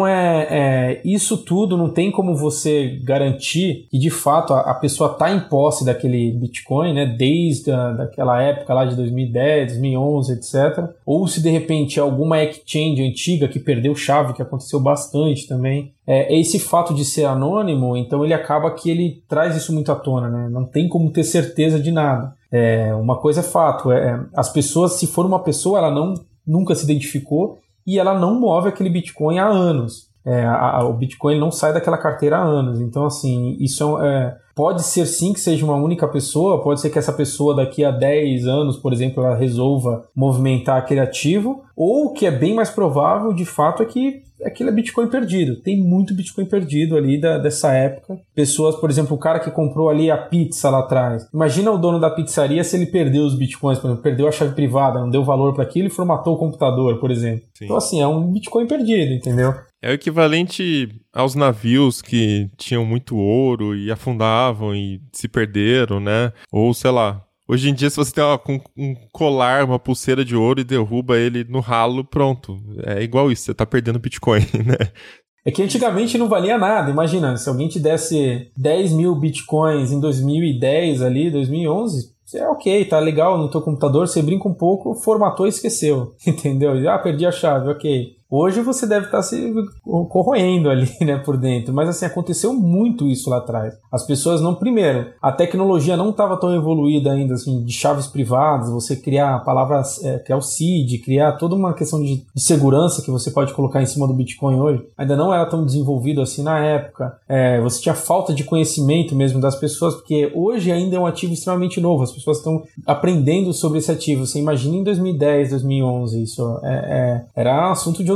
F: isso tudo não tem como você garantir que, de fato, a pessoa está em posse daquele Bitcoin, né, desde daquela época lá de 2010, 2011, etc. Ou se, de repente, alguma exchange antiga que perdeu chave, que aconteceu bastante também. Esse fato de ser anônimo, então ele acaba que ele traz isso muito à tona, né? Não tem como ter certeza de nada. Uma coisa é fato, as pessoas, se for uma pessoa, ela nunca se identificou, e ela não move aquele Bitcoin há anos. O Bitcoin não sai daquela carteira há anos. Então, assim, isso pode ser sim que seja uma única pessoa, pode ser que essa pessoa daqui a 10 anos, por exemplo, ela resolva movimentar aquele ativo, ou o que é bem mais provável, de fato, é que aquilo é Bitcoin perdido. Tem muito Bitcoin perdido ali dessa época. Pessoas, por exemplo, o cara que comprou ali a pizza lá atrás. Imagina o dono da pizzaria se ele perdeu os Bitcoins, por exemplo, perdeu a chave privada, não deu valor para aquilo e formatou o computador, por exemplo. Sim. Então, assim, é um Bitcoin perdido, entendeu?
A: É o equivalente aos navios que tinham muito ouro e afundavam e se perderam, né? Ou, sei lá, hoje em dia, se você tem um colar, uma pulseira de ouro e derruba ele no ralo, pronto. É igual isso, você tá perdendo Bitcoin, né?
F: É que antigamente não valia nada. Imagina, se alguém te desse 10 mil Bitcoins em 2010 ali, 2011... ok, tá legal no teu computador, você brinca um pouco, formatou e esqueceu, entendeu? Perdi a chave, ok. Hoje você deve estar se corroendo ali, né, por dentro. Mas assim, aconteceu muito isso lá atrás. As pessoas não... Primeiro, a tecnologia não estava tão evoluída ainda, assim, de chaves privadas, você criar palavras, criar o seed, criar toda uma questão de segurança que você pode colocar em cima do Bitcoin hoje. Ainda não era tão desenvolvido assim na época. Você tinha falta de conhecimento mesmo das pessoas, porque hoje ainda é um ativo extremamente novo. As pessoas estão aprendendo sobre esse ativo. Você imagina em 2010, 2011, isso era assunto de outro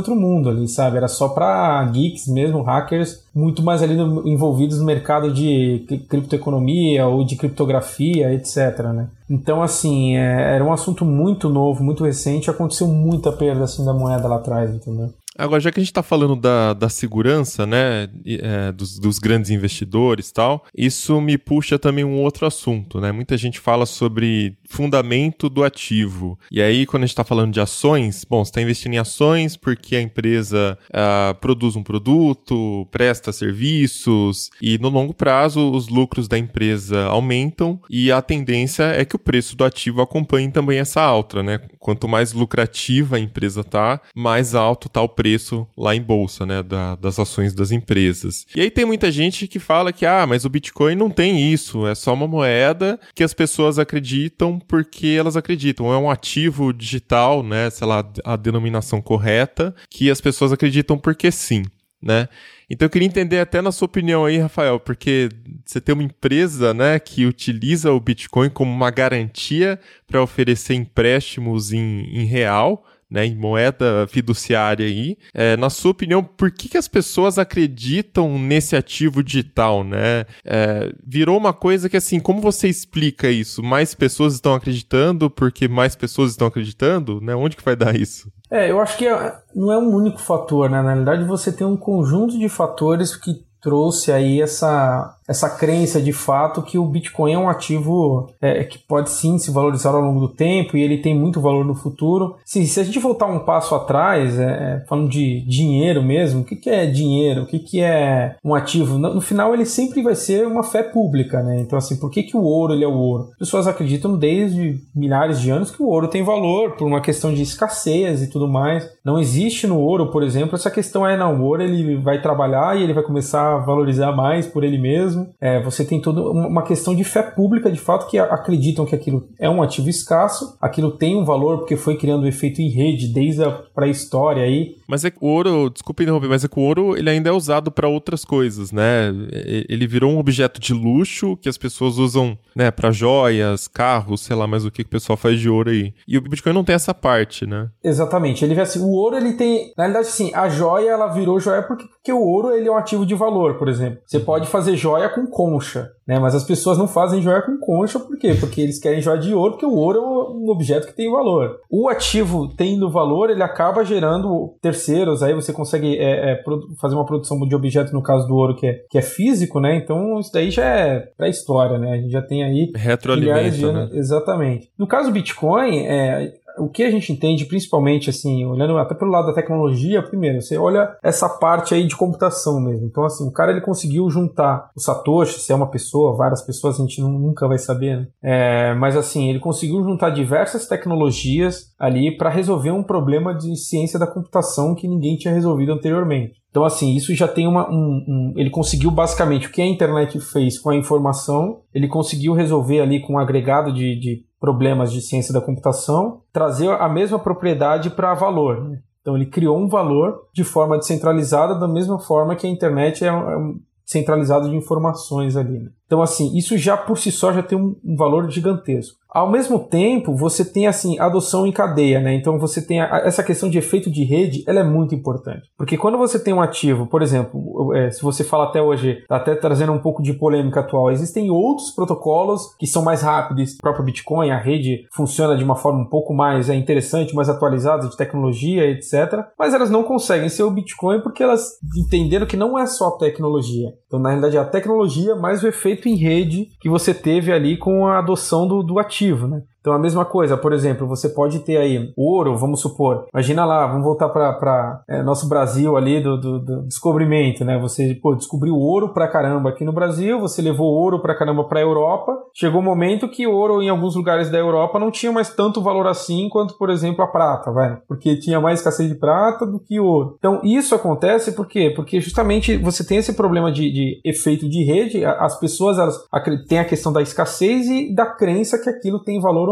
F: outro mundo ali, sabe? Era só para geeks mesmo, hackers, muito mais ali envolvidos no mercado de criptoeconomia ou de criptografia, etc, né? Então, assim, era um assunto muito novo, muito recente, aconteceu muita perda, assim, da moeda lá atrás, entendeu?
A: Agora, já que a gente está falando da segurança, né, dos grandes investidores e tal, isso me puxa também um outro assunto, né? Muita gente fala sobre fundamento do ativo. E aí, quando a gente está falando de ações, bom, você está investindo em ações porque a empresa produz um produto, presta serviços, e no longo prazo os lucros da empresa aumentam e a tendência é que o preço do ativo acompanhe também essa alta, né? Quanto mais lucrativa a empresa tá, mais alto tá o preço lá em bolsa, né, das ações das empresas. E aí tem muita gente que fala que, mas o Bitcoin não tem isso, é só uma moeda que as pessoas acreditam porque elas acreditam, é um ativo digital, né, sei lá, a denominação correta, que as pessoas acreditam porque sim, né? Então eu queria entender até na sua opinião aí, Rafael, porque você tem uma empresa, né, que utiliza o Bitcoin como uma garantia para oferecer empréstimos em real, né, em moeda fiduciária aí. Na sua opinião, por que as pessoas acreditam nesse ativo digital, né? Virou uma coisa que, assim, como você explica isso? Mais pessoas estão acreditando porque mais pessoas estão acreditando, né? Onde que vai dar isso?
F: Eu acho que não é um único fator, né? Na realidade, você tem um conjunto de fatores que trouxe aí essa crença de fato que o Bitcoin é um ativo que pode sim se valorizar ao longo do tempo e ele tem muito valor no futuro. Se a gente voltar um passo atrás, falando de dinheiro mesmo, o que é dinheiro? O que é um ativo? No final ele sempre vai ser uma fé pública, né? Então assim, por que o ouro ele é o ouro? As pessoas acreditam desde milhares de anos que o ouro tem valor por uma questão de escassez e tudo mais. Não existe no ouro, por exemplo, essa questão o ouro ele vai trabalhar e ele vai começar a valorizar mais por ele mesmo. Você tem toda uma questão de fé pública, de fato, que acreditam que aquilo é um ativo escasso, aquilo tem um valor porque foi criando um efeito em rede desde a pré-história aí.
A: Mas é que o ouro, desculpa interromper, mas é que o ouro ele ainda é usado para outras coisas, né? Ele virou um objeto de luxo que as pessoas usam, né, para joias, carros, sei lá mais o que o pessoal faz de ouro aí. E o Bitcoin não tem essa parte, né?
F: Exatamente. Ele vê assim, o ouro ele tem, na realidade assim, a joia ela virou joia porque o ouro ele é um ativo de valor, por exemplo. Você pode fazer joia com concha, né? Mas as pessoas não fazem joia com concha, por quê? Porque eles querem joia de ouro, porque o ouro é um objeto que tem valor. O ativo tendo valor, ele acaba gerando terceiros, aí você consegue fazer uma produção de objeto, no caso do ouro, que é físico, né? Então isso daí já é pré-história, né? A gente já tem aí milhares de anos. Né? Exatamente. No caso do Bitcoin, o que a gente entende, principalmente, assim, olhando até pelo lado da tecnologia, primeiro, você olha essa parte aí de computação mesmo. Então, assim, o cara, ele conseguiu juntar o Satoshi, se é uma pessoa, várias pessoas, a gente nunca vai saber, né? Mas, assim, ele conseguiu juntar diversas tecnologias ali para resolver um problema de ciência da computação que ninguém tinha resolvido anteriormente. Então, assim, isso já tem ele conseguiu basicamente o que a internet fez com a informação, ele conseguiu resolver ali com um agregado de problemas de ciência da computação, trazer a mesma propriedade para valor, né? Então ele criou um valor de forma descentralizada, da mesma forma que a internet é centralizada de informações ali, né? Então, assim, isso já por si só já tem um valor gigantesco. Ao mesmo tempo, você tem, assim, adoção em cadeia, né? Então, você tem essa questão de efeito de rede, ela é muito importante. Porque quando você tem um ativo, por exemplo, se você fala até hoje, tá até trazendo um pouco de polêmica atual, existem outros protocolos que são mais rápidos. O próprio Bitcoin, a rede funciona de uma forma um pouco mais interessante, mais atualizada, de tecnologia, etc. Mas elas não conseguem ser o Bitcoin porque elas entenderam que não é só a tecnologia. Então, na realidade, é a tecnologia mais o efeito em rede que você teve ali com a adoção do ativo, né? Então a mesma coisa, por exemplo, você pode ter aí ouro, vamos supor, imagina lá, vamos voltar para nosso Brasil ali do descobrimento, né? Você descobriu ouro pra caramba aqui no Brasil, você levou ouro pra caramba pra Europa, chegou um momento que ouro em alguns lugares da Europa não tinha mais tanto valor assim quanto, por exemplo, a prata, porque tinha mais escassez de prata do que ouro. Então isso acontece por quê? Porque justamente você tem esse problema de efeito de rede, as pessoas elas têm a questão da escassez e da crença que aquilo tem valor ou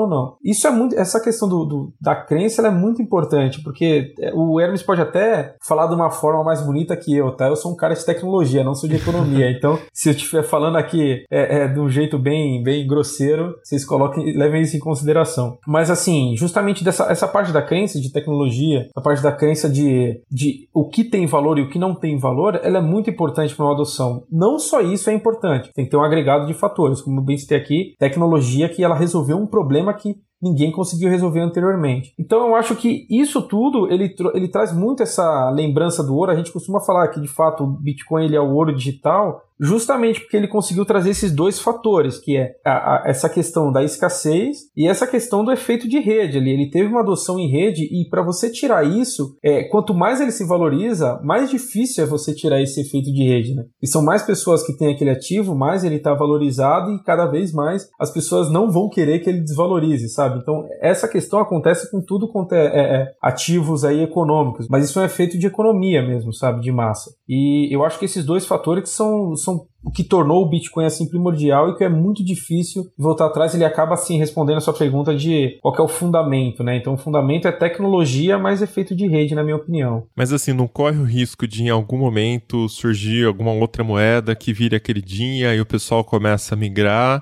F: ou não. Isso é muito, essa questão da crença ela é muito importante, porque o Hermes pode até falar de uma forma mais bonita que eu, tá? Eu sou um cara de tecnologia, não sou de economia, então se eu estiver falando aqui de um jeito bem grosseiro, vocês levem isso em consideração. Mas assim, justamente essa parte da crença de tecnologia, a parte da crença de o que tem valor e o que não tem valor, ela é muito importante para uma adoção. Não só isso é importante, tem que ter um agregado de fatores, como eu bem citei aqui, tecnologia que ela resolveu um problema que ninguém conseguiu resolver anteriormente. Então eu acho que isso tudo, ele traz muito essa lembrança do ouro. A gente costuma falar que de fato o Bitcoin ele é o ouro digital, justamente porque ele conseguiu trazer esses dois fatores, que é essa questão da escassez e essa questão do efeito de rede. Ele teve uma adoção em rede e para você tirar isso, quanto mais ele se valoriza, mais difícil é você tirar esse efeito de rede, né? E são mais pessoas que têm aquele ativo, mais ele está valorizado e cada vez mais as pessoas não vão querer que ele desvalorize, sabe? Então essa questão acontece com tudo quanto ativos aí econômicos, mas isso é um efeito de economia mesmo, sabe? De massa. E eu acho que esses dois fatores são o que tornou o Bitcoin assim primordial e que é muito difícil voltar atrás. Ele acaba assim respondendo a sua pergunta de qual que é o fundamento, né? Então o fundamento é tecnologia mais efeito de rede, na minha opinião.
A: Mas assim, não corre o risco de em algum momento surgir alguma outra moeda que vire a queridinha e o pessoal começa a migrar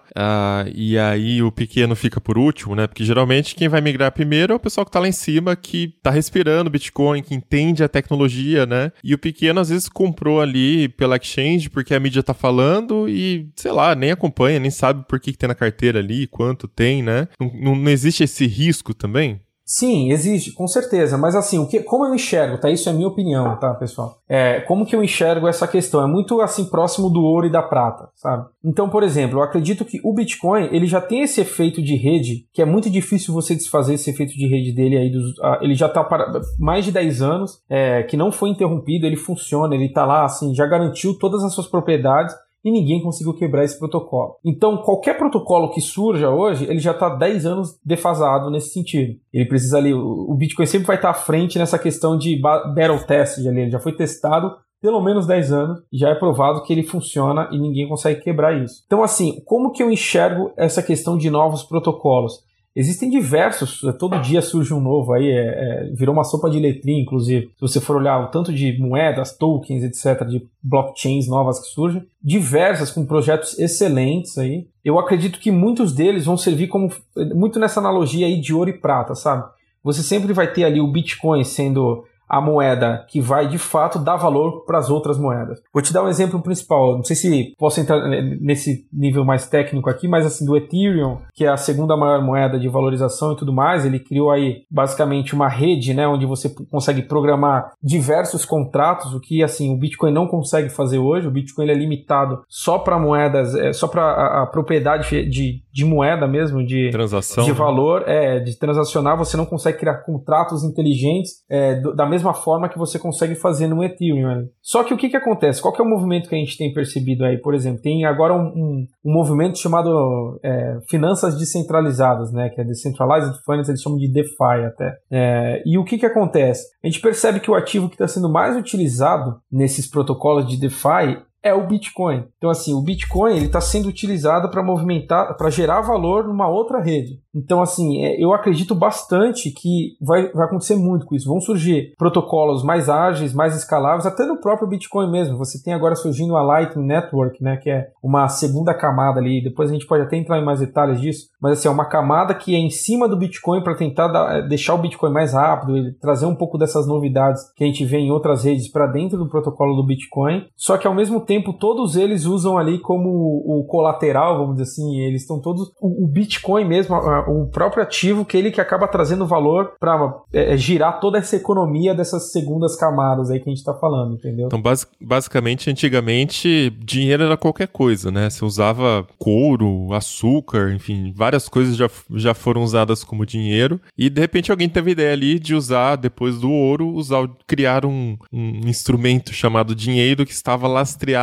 A: e aí o pequeno fica por último, né? Porque geralmente quem vai migrar primeiro é o pessoal que tá lá em cima, que tá respirando Bitcoin, que entende a tecnologia, né? E o pequeno às vezes comprou ali pela exchange porque a mídia tá falando e, sei lá, nem acompanha, nem sabe por que tem na carteira ali, quanto tem, né? Não existe esse risco também?
F: Sim, existe, com certeza, mas assim, como eu enxergo, tá? Isso é minha opinião, tá, pessoal? Como que eu enxergo essa questão? É muito, assim, próximo do ouro e da prata, sabe? Então, por exemplo, eu acredito que o Bitcoin, ele já tem esse efeito de rede, que é muito difícil você desfazer esse efeito de rede dele aí, ele já tá para mais de 10 anos, que não foi interrompido, ele funciona, ele tá lá, assim, já garantiu todas as suas propriedades, e ninguém conseguiu quebrar esse protocolo. Então, qualquer protocolo que surja hoje, ele já está 10 anos defasado nesse sentido. Ele precisa ali, o Bitcoin sempre vai estar à frente nessa questão de battle test ali, ele já foi testado pelo menos 10 anos, já é provado que ele funciona e ninguém consegue quebrar isso. Então, assim, como que eu enxergo essa questão de novos protocolos? Existem diversos, todo dia surge um novo aí, virou uma sopa de letrinha, inclusive. Se você for olhar o tanto de moedas, tokens, etc., de blockchains novas que surgem, diversas com projetos excelentes aí. Eu acredito que muitos deles vão servir como, muito nessa analogia aí de ouro e prata, sabe? Você sempre vai ter ali o Bitcoin sendo a moeda que vai, de fato, dar valor para as outras moedas. Vou te dar um exemplo principal. Não sei se posso entrar nesse nível mais técnico aqui, mas assim, do Ethereum, que é a segunda maior moeda de valorização e tudo mais, ele criou aí, basicamente, uma rede, né, onde você consegue programar diversos contratos, o que, assim, o Bitcoin não consegue fazer hoje. O Bitcoin ele é limitado só para moedas, só para a propriedade de moeda mesmo, de
A: transação,
F: de valor, de transacionar. Você não consegue criar contratos inteligentes da mesma forma que você consegue fazer no Ethereum. Né? Só que o que acontece? Qual que é o movimento que a gente tem percebido aí? Por exemplo, tem agora um movimento chamado finanças descentralizadas, né? Que é Decentralized Finance, eles chamam de DeFi até. E o que acontece? A gente percebe que o ativo que está sendo mais utilizado nesses protocolos de DeFi é o Bitcoin. Então, assim, o Bitcoin ele está sendo utilizado para movimentar, para gerar valor numa outra rede. Então, assim, eu acredito bastante que vai acontecer muito com isso. Vão surgir protocolos mais ágeis, mais escaláveis, até no próprio Bitcoin mesmo. Você tem agora surgindo a Lightning Network, né, que é uma segunda camada ali. Depois a gente pode até entrar em mais detalhes disso. Mas, assim, é uma camada que é em cima do Bitcoin para tentar deixar o Bitcoin mais rápido e trazer um pouco dessas novidades que a gente vê em outras redes para dentro do protocolo do Bitcoin. Só que, ao mesmo tempo, todos eles usam ali como o colateral, vamos dizer assim, eles estão todos, o Bitcoin mesmo, o próprio ativo, que ele que acaba trazendo valor para girar toda essa economia dessas segundas camadas aí que a gente está falando, entendeu?
A: Então, basicamente, antigamente, dinheiro era qualquer coisa, né? Você usava couro, açúcar, enfim, várias coisas já foram usadas como dinheiro, e de repente alguém teve a ideia ali de usar, depois do ouro, criar um instrumento chamado dinheiro que estava lastreado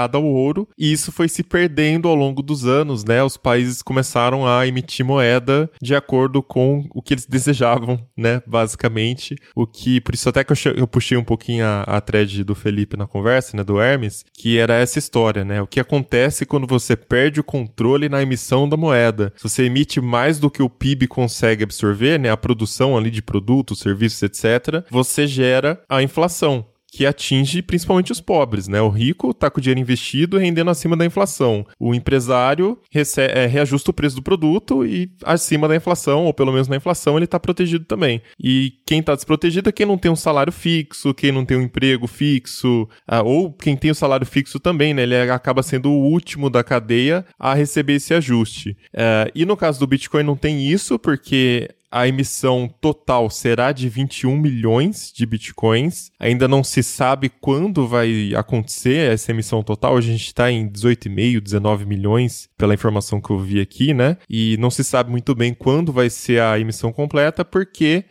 A: aliada ao ouro, e isso foi se perdendo ao longo dos anos, né? Os países começaram a emitir moeda de acordo com o que eles desejavam, né? Basicamente, por isso até que eu puxei um pouquinho a thread do Felipe na conversa, né? Do Hermes, que era essa história, né? O que acontece quando você perde o controle na emissão da moeda? Se você emite mais do que o PIB consegue absorver, né? A produção ali de produtos, serviços, etc., você gera a inflação, que atinge principalmente os pobres, né? O rico tá com o dinheiro investido rendendo acima da inflação. O empresário reajusta o preço do produto e acima da inflação, ou pelo menos na inflação, ele tá protegido também. E quem tá desprotegido é quem não tem um salário fixo, quem não tem um emprego fixo, ou quem tem o salário fixo também, né? Ele acaba sendo o último da cadeia a receber esse ajuste. E no caso do Bitcoin não tem isso, porque a emissão total será de 21 milhões de bitcoins. Ainda não se sabe quando vai acontecer essa emissão total. A gente está em 18,5, 19 milhões, pela informação que eu vi aqui, né? E não se sabe muito bem quando vai ser a emissão completa, porque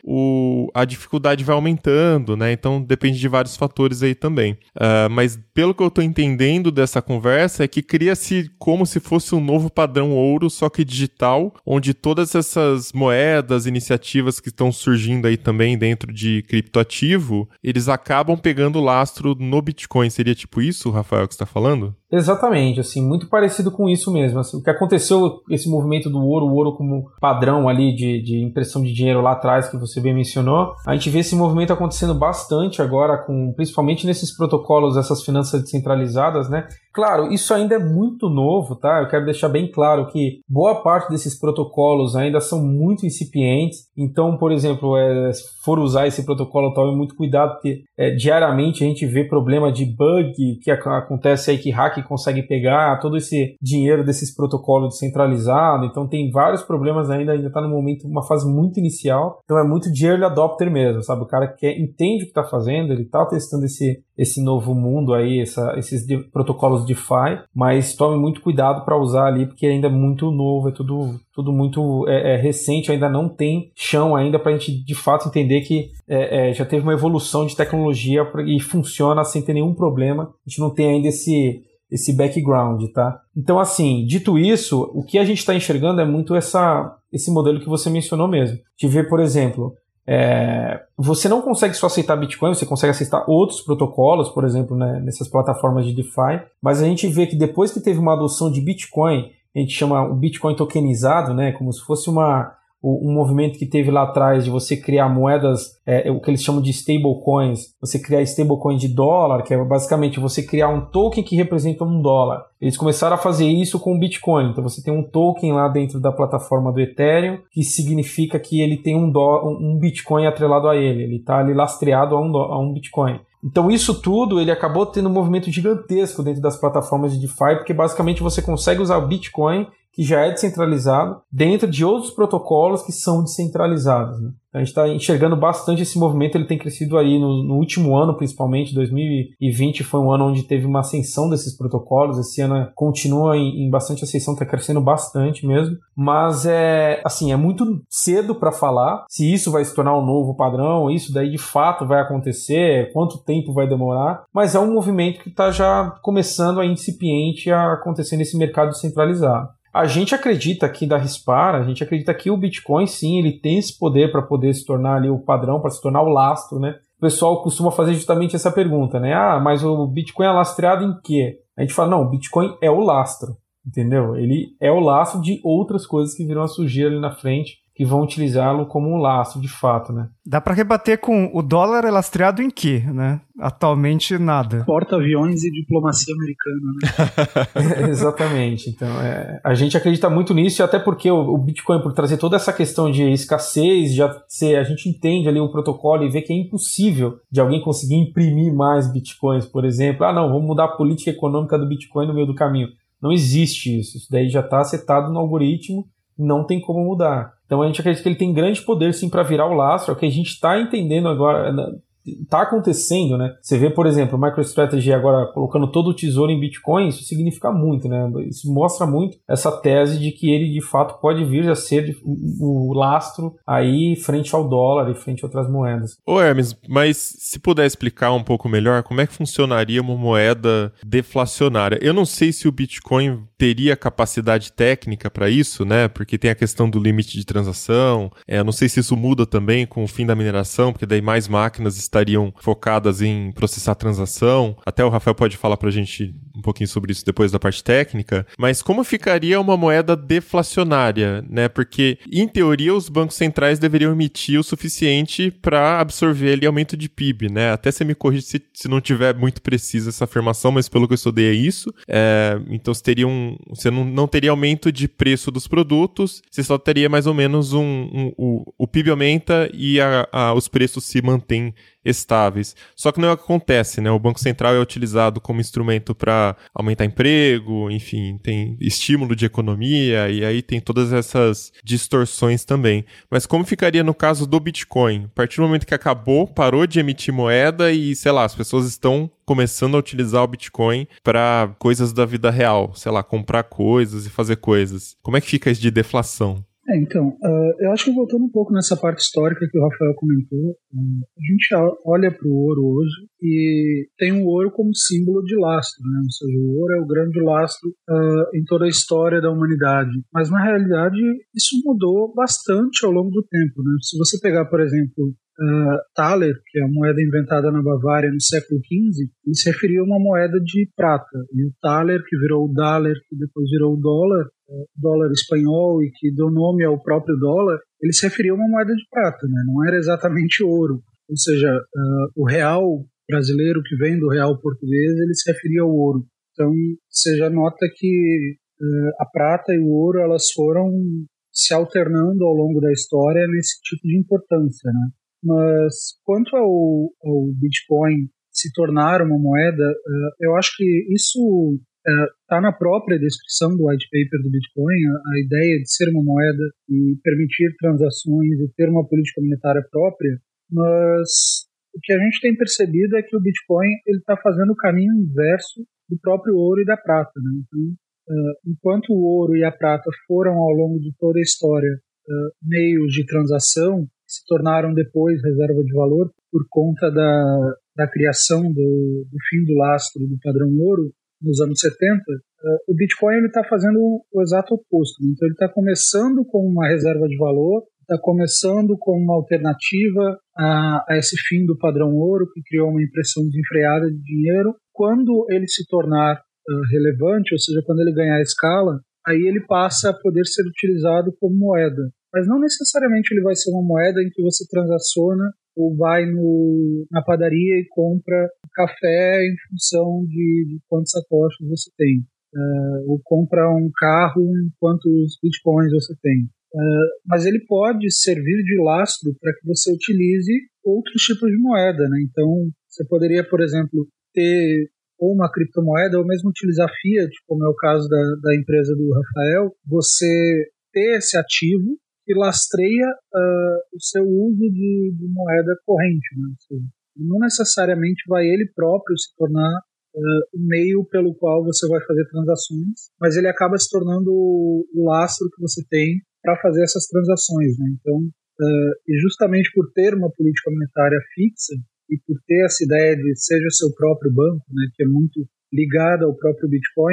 A: a dificuldade vai aumentando, né? Então depende de vários fatores aí também. Mas pelo que eu estou entendendo dessa conversa, é que cria-se como se fosse um novo padrão ouro, só que digital, onde todas essas moedas, iniciativas que estão surgindo aí também dentro de criptoativo, eles acabam pegando lastro no Bitcoin. Seria tipo isso, Rafael, que você está falando?
F: Exatamente, assim, muito parecido com isso mesmo. Assim, o que aconteceu, esse movimento do ouro, o ouro como padrão ali de impressão de dinheiro lá atrás, que você bem mencionou, a gente vê esse movimento acontecendo bastante agora, principalmente nesses protocolos, essas finanças descentralizadas, né? Claro, isso ainda é muito novo, tá? Eu quero deixar bem claro que boa parte desses protocolos ainda são muito incipientes. Então, por exemplo, se for usar esse protocolo, tome muito cuidado, porque diariamente a gente vê problema de bug que acontece aí, que hack consegue pegar todo esse dinheiro desses protocolos descentralizados. Então tem vários problemas ainda está no momento, uma fase muito inicial. Então é muito de early adopter mesmo, sabe? O cara que entende o que está fazendo, ele está testando esse novo mundo aí, esses protocolos DeFi, mas tome muito cuidado para usar ali, porque ainda é muito novo, é tudo muito recente, ainda não tem chão ainda para a gente de fato entender que já teve uma evolução de tecnologia e funciona sem ter nenhum problema. A gente não tem ainda esse background, tá? Então, assim, dito isso, o que a gente está enxergando é muito esse modelo que você mencionou mesmo. De ver, por exemplo, você não consegue só aceitar Bitcoin, você consegue aceitar outros protocolos, por exemplo, né, nessas plataformas de DeFi, mas a gente vê que depois que teve uma adoção de Bitcoin, a gente chama o Bitcoin tokenizado, né, como se fosse um movimento que teve lá atrás de você criar moedas, o que eles chamam de stablecoins, você criar stablecoin de dólar, que é basicamente você criar um token que representa $1. Eles começaram a fazer isso com o Bitcoin, então você tem um token lá dentro da plataforma do Ethereum, que significa que ele tem um Bitcoin atrelado a ele está ali lastreado a um Bitcoin. Então isso tudo, ele acabou tendo um movimento gigantesco dentro das plataformas de DeFi, porque basicamente você consegue usar o Bitcoin, que já é descentralizado, dentro de outros protocolos que são descentralizados, né? A gente está enxergando bastante esse movimento, ele tem crescido aí no último ano, principalmente, 2020 foi um ano onde teve uma ascensão desses protocolos, esse ano continua em bastante ascensão, está crescendo bastante mesmo, mas é muito cedo para falar se isso vai se tornar um novo padrão, isso daí de fato vai acontecer, quanto tempo vai demorar, mas é um movimento que está já começando a incipiente a acontecer nesse mercado descentralizado. A gente acredita aqui da Rispar, a gente acredita que o Bitcoin, sim, ele tem esse poder para poder se tornar ali o padrão, para se tornar o lastro, né? O pessoal costuma fazer justamente essa pergunta, né? Mas o Bitcoin é lastreado em quê? A gente fala, não, o Bitcoin é o lastro, entendeu? Ele é o lastro de outras coisas que virão a surgir ali na frente, que vão utilizá-lo como um lastro de fato, né?
B: Dá para rebater com o dólar é lastreado em quê, né? Atualmente, nada.
E: Porta-aviões e diplomacia americana, né?
F: Exatamente. Então, a gente acredita muito nisso, e até porque o Bitcoin, por trazer toda essa questão de escassez, a gente entende ali o protocolo e vê que é impossível de alguém conseguir imprimir mais Bitcoins, por exemplo. Não, vamos mudar a política econômica do Bitcoin no meio do caminho. Não existe isso. Isso daí já está setado no algoritmo, não tem como mudar. Então a gente acredita que ele tem grande poder sim para virar o lastro, é o que a gente está entendendo agora, tá acontecendo, né? Você vê, por exemplo, o MicroStrategy agora colocando todo o tesouro em Bitcoin, isso significa muito, né? Isso mostra muito essa tese de que ele, de fato, pode vir a ser o lastro aí frente ao dólar e frente a outras moedas.
A: Ô Hermes, mas se puder explicar um pouco melhor, como é que funcionaria uma moeda deflacionária? Eu não sei se o Bitcoin teria capacidade técnica para isso, né? Porque tem a questão do limite de transação. Eu não sei se isso muda também com o fim da mineração, porque daí mais máquinas estariam focadas em processar transação. Até o Rafael pode falar pra gente um pouquinho sobre isso depois da parte técnica. Mas como ficaria uma moeda deflacionária, né? Porque, em teoria, os bancos centrais deveriam emitir o suficiente para absorver ali aumento de PIB, né? Até você me corrige se não tiver muito precisa essa afirmação, mas pelo que eu estudei é isso. Então você não teria aumento de preço dos produtos, você só teria mais ou menos o PIB aumenta e os preços se mantêm estáveis. Só que não é o que acontece, né? O Banco Central é utilizado como instrumento para aumentar emprego, enfim, tem estímulo de economia e aí tem todas essas distorções também. Mas como ficaria no caso do Bitcoin? A partir do momento que parou de emitir moeda e, sei lá, as pessoas estão começando a utilizar o Bitcoin para coisas da vida real, sei lá, comprar coisas e fazer coisas. Como é que fica isso de deflação?
E: Então, eu acho que voltando um pouco nessa parte histórica que o Rafael comentou, a gente olha para o ouro hoje e tem o ouro como símbolo de lastro, né? Ou seja, o ouro é o grande lastro em toda a história da humanidade. Mas, na realidade, isso mudou bastante ao longo do tempo, né? Se você pegar, por exemplo, Thaler, que é a moeda inventada na Bavária no século XV, ele se referia a uma moeda de prata. E o Thaler, que virou o Daler, que depois virou o dólar espanhol e que deu nome ao próprio dólar, ele se referia a uma moeda de prata, né? Não era exatamente ouro. Ou seja, o real brasileiro que vem do real português, ele se referia ao ouro. Então, você já nota que a prata e o ouro, elas foram se alternando ao longo da história nesse tipo de importância, né? Mas quanto ao Bitcoin se tornar uma moeda, eu acho que isso está na própria descrição do white paper do Bitcoin, a ideia de ser uma moeda e permitir transações e ter uma política monetária própria, mas o que a gente tem percebido é que o Bitcoin está fazendo o caminho inverso do próprio ouro e da prata, né? Então, enquanto o ouro e a prata foram ao longo de toda a história meios de transação, se tornaram depois reserva de valor por conta da criação do fim do lastro do padrão ouro nos anos 70, o Bitcoin está fazendo o exato oposto. Então ele está começando como uma reserva de valor, está começando como uma alternativa a esse fim do padrão ouro, que criou uma impressão desenfreada de dinheiro. Quando ele se tornar relevante, ou seja, quando ele ganhar escala, aí ele passa a poder ser utilizado como moeda. Mas não necessariamente ele vai ser uma moeda em que você transaciona ou vai na padaria e compra café em função de quantos satoshis você tem. Ou compra um carro em quantos bitcoins você tem. Mas ele pode servir de lastro para que você utilize outros tipos de moeda, né? Então, você poderia, por exemplo, ter ou uma criptomoeda ou mesmo utilizar fiat, como é o caso da empresa do Rafael, você ter esse ativo que lastreia o seu uso de moeda corrente, né? Ou seja, não necessariamente vai ele próprio se tornar o meio pelo qual você vai fazer transações, mas ele acaba se tornando o lastro que você tem para fazer essas transações, né? Então, e justamente por ter uma política monetária fixa e por ter essa ideia de seja o seu próprio banco, né, que é muito ligado ao próprio Bitcoin,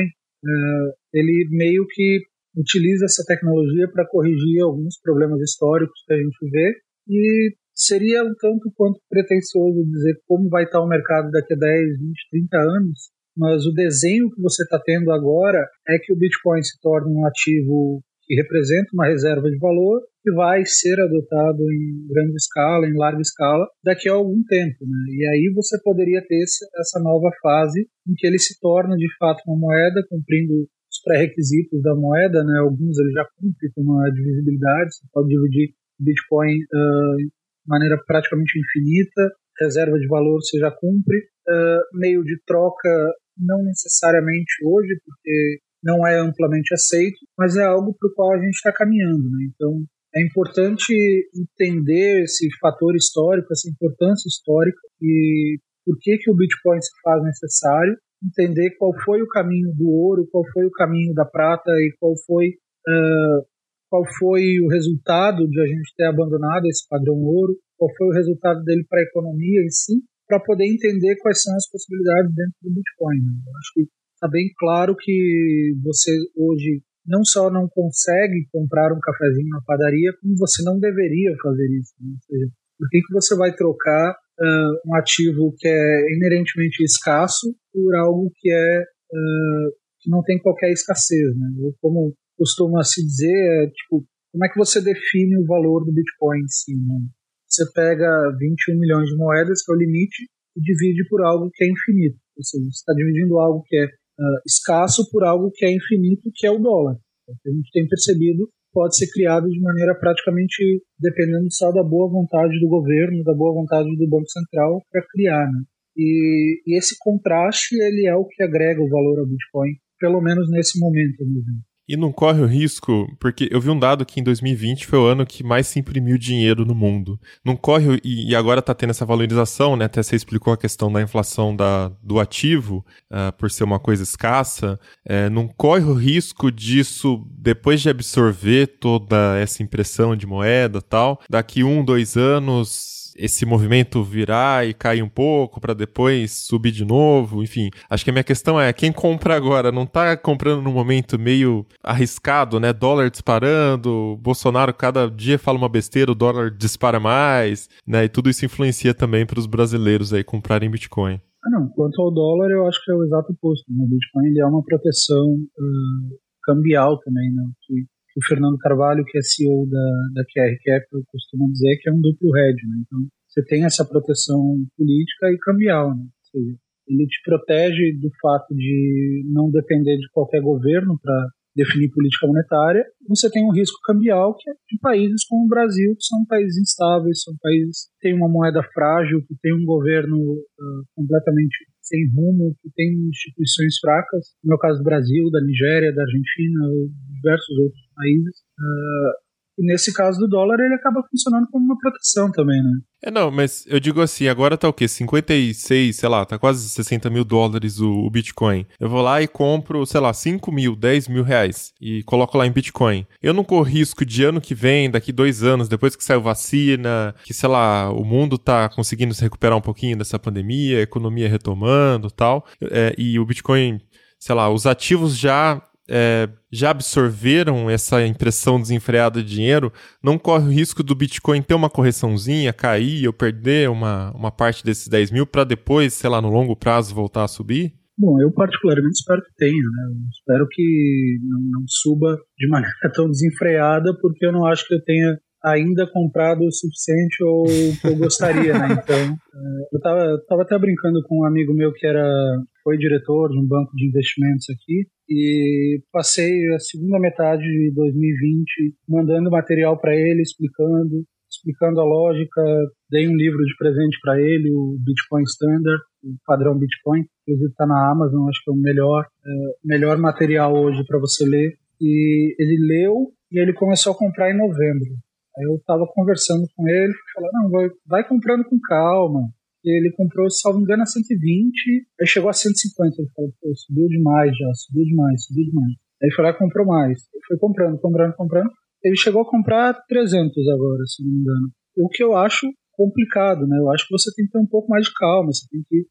E: ele meio que utiliza essa tecnologia para corrigir alguns problemas históricos que a gente vê, e seria um tanto quanto pretensioso dizer como vai estar o mercado daqui a 10, 20, 30 anos, mas o desenho que você está tendo agora é que o Bitcoin se torne um ativo que representa uma reserva de valor que vai ser adotado em grande escala, em larga escala, daqui a algum tempo, né? E aí você poderia ter essa nova fase em que ele se torna de fato uma moeda, cumprindo os pré-requisitos da moeda, né? Alguns ele já cumpre com uma divisibilidade, você pode dividir o Bitcoin de maneira praticamente infinita, reserva de valor você já cumpre, meio de troca não necessariamente hoje, porque não é amplamente aceito, mas é algo para o qual a gente está caminhando, né? Então, É importante entender esse fator histórico, essa importância histórica e por que o Bitcoin se faz necessário, entender qual foi o caminho do ouro, qual foi o caminho da prata e qual foi o resultado de a gente ter abandonado esse padrão ouro, qual foi o resultado dele para a economia em si, para poder entender quais são as possibilidades dentro do Bitcoin. Eu acho que está bem claro que você hoje não só não consegue comprar um cafezinho na padaria, como você não deveria fazer isso. Né? Ou seja, por que você vai trocar um ativo que é inerentemente escasso por algo que não tem qualquer escassez? Né? Ou como costuma se dizer, como é que você define o valor do Bitcoin em si? Né? Você pega 21 milhões de moedas, que é o limite, e divide por algo que é infinito. Ou seja, você está dividindo algo que é escasso por algo que é infinito, que é o dólar. O que a gente tem percebido pode ser criado de maneira praticamente dependendo só da boa vontade do governo, da boa vontade do Banco Central para criar. Né? E esse contraste ele é o que agrega o valor ao Bitcoin, pelo menos nesse momento. Mesmo.
A: E não corre o risco, porque eu vi um dado que em 2020 foi o ano que mais se imprimiu dinheiro no mundo. Não corre, e agora está tendo essa valorização, né? Até você explicou a questão da inflação do ativo, por ser uma coisa escassa. Não corre o risco disso, depois de absorver toda essa impressão de moeda e tal, daqui 1, 2 anos esse movimento virar e cair um pouco para depois subir de novo, enfim. Acho que a minha questão é, quem compra agora não tá comprando num momento meio arriscado, né? Dólar disparando, Bolsonaro cada dia fala uma besteira, o dólar dispara mais, né? E tudo isso influencia também para os brasileiros aí comprarem Bitcoin.
E: Não, quanto ao dólar, eu acho que é o exato oposto. Né? O Bitcoin ele é uma proteção cambial também, né? Que o Fernando Carvalho, que é CEO da QR Capital, costuma dizer que é um duplo hedge, né? Então, você tem essa proteção política e cambial, né? Ou seja, ele te protege do fato de não depender de qualquer governo para definir política monetária. Você tem um risco cambial que é de países como o Brasil, que são países instáveis, são países que têm uma moeda frágil, que têm um governo completamente sem rumo, que tem instituições fracas, no meu caso do Brasil, da Nigéria, da Argentina, ou diversos outros países. E nesse caso do dólar, ele acaba funcionando como uma proteção também, né?
A: Não, mas eu digo assim, agora tá o quê? 56, sei lá, tá quase 60 mil dólares o Bitcoin. Eu vou lá e compro, sei lá, 5 mil, 10 mil reais e coloco lá em Bitcoin. Eu não corro risco de ano que vem, daqui 2 anos, depois que saiu vacina, que, sei lá, o mundo tá conseguindo se recuperar um pouquinho dessa pandemia, a economia retomando e tal, e o Bitcoin, sei lá, os ativos já absorveram essa impressão desenfreada de dinheiro, não corre o risco do Bitcoin ter uma correçãozinha, cair, eu perder uma parte desses 10 mil para depois, sei lá, no longo prazo voltar a subir?
E: Bom, eu particularmente espero que tenha, né? Eu espero que não suba de maneira tão desenfreada, porque eu não acho que eu tenha ainda comprado o suficiente ou o que eu gostaria, né? Então, eu tava até brincando com um amigo meu que foi diretor de um banco de investimentos aqui, e passei a segunda metade de 2020 mandando material para ele, explicando a lógica, dei um livro de presente para ele, o Bitcoin Standard, o padrão Bitcoin, inclusive está na Amazon, acho que é o melhor material hoje para você ler, e ele leu e ele começou a comprar em novembro. Aí eu estava conversando com ele, falando, não, vai comprando com calma. E ele comprou, se não me engano, a 120, aí chegou a 150. Ele falou, pô, subiu demais. Aí ele foi lá e comprou mais. Ele foi comprando. Ele chegou a comprar 300 agora, se não me engano. O que eu acho complicado, né? Eu acho que você tem que ter um pouco mais de calma, você tem que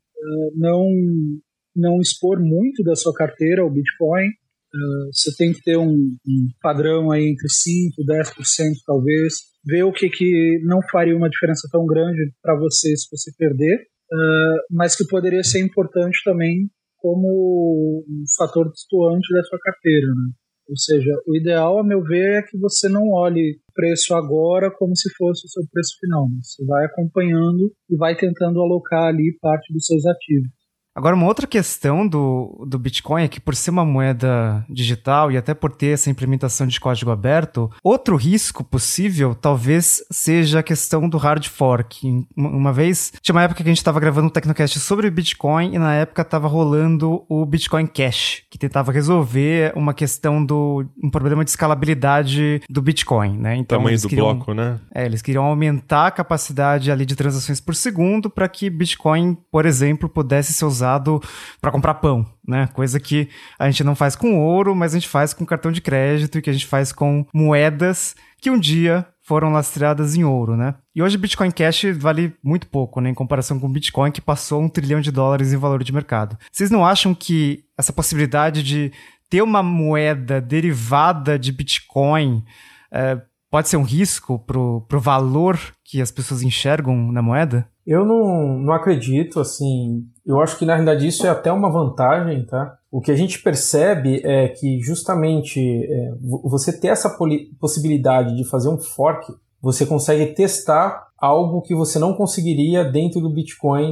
E: não expor muito da sua carteira ao Bitcoin. Você tem que ter um padrão aí entre 5% e 10% talvez, ver o que não faria uma diferença tão grande para você se você perder, mas que poderia ser importante também como um fator destoante da sua carteira, né? Ou seja, o ideal, a meu ver, é que você não olhe o preço agora como se fosse o seu preço final, né? Você vai acompanhando e vai tentando alocar ali parte dos seus ativos.
B: Agora, uma outra questão do Bitcoin é que, por ser uma moeda digital e até por ter essa implementação de código aberto, outro risco possível talvez seja a questão do hard fork. Uma vez, tinha uma época que a gente estava gravando um Tecnocast sobre Bitcoin e na época estava rolando o Bitcoin Cash, que tentava resolver uma questão um problema de escalabilidade do Bitcoin, né? Então,
A: tamanho do bloco, né?
B: Eles queriam aumentar a capacidade ali de transações por segundo para que Bitcoin, por exemplo, pudesse ser usado para comprar pão, né? Coisa que a gente não faz com ouro, mas a gente faz com cartão de crédito e que a gente faz com moedas que um dia foram lastreadas em ouro, né? E hoje Bitcoin Cash vale muito pouco, né? Em comparação com o Bitcoin, que passou $1 trilhão em valor de mercado. Vocês não acham que essa possibilidade de ter uma moeda derivada de Bitcoin pode ser um risco pro valor que as pessoas enxergam na moeda?
F: Eu não acredito, assim, eu acho que na realidade isso é até uma vantagem, tá? O que a gente percebe é que justamente você ter essa possibilidade de fazer um fork, você consegue testar algo que você não conseguiria dentro do Bitcoin,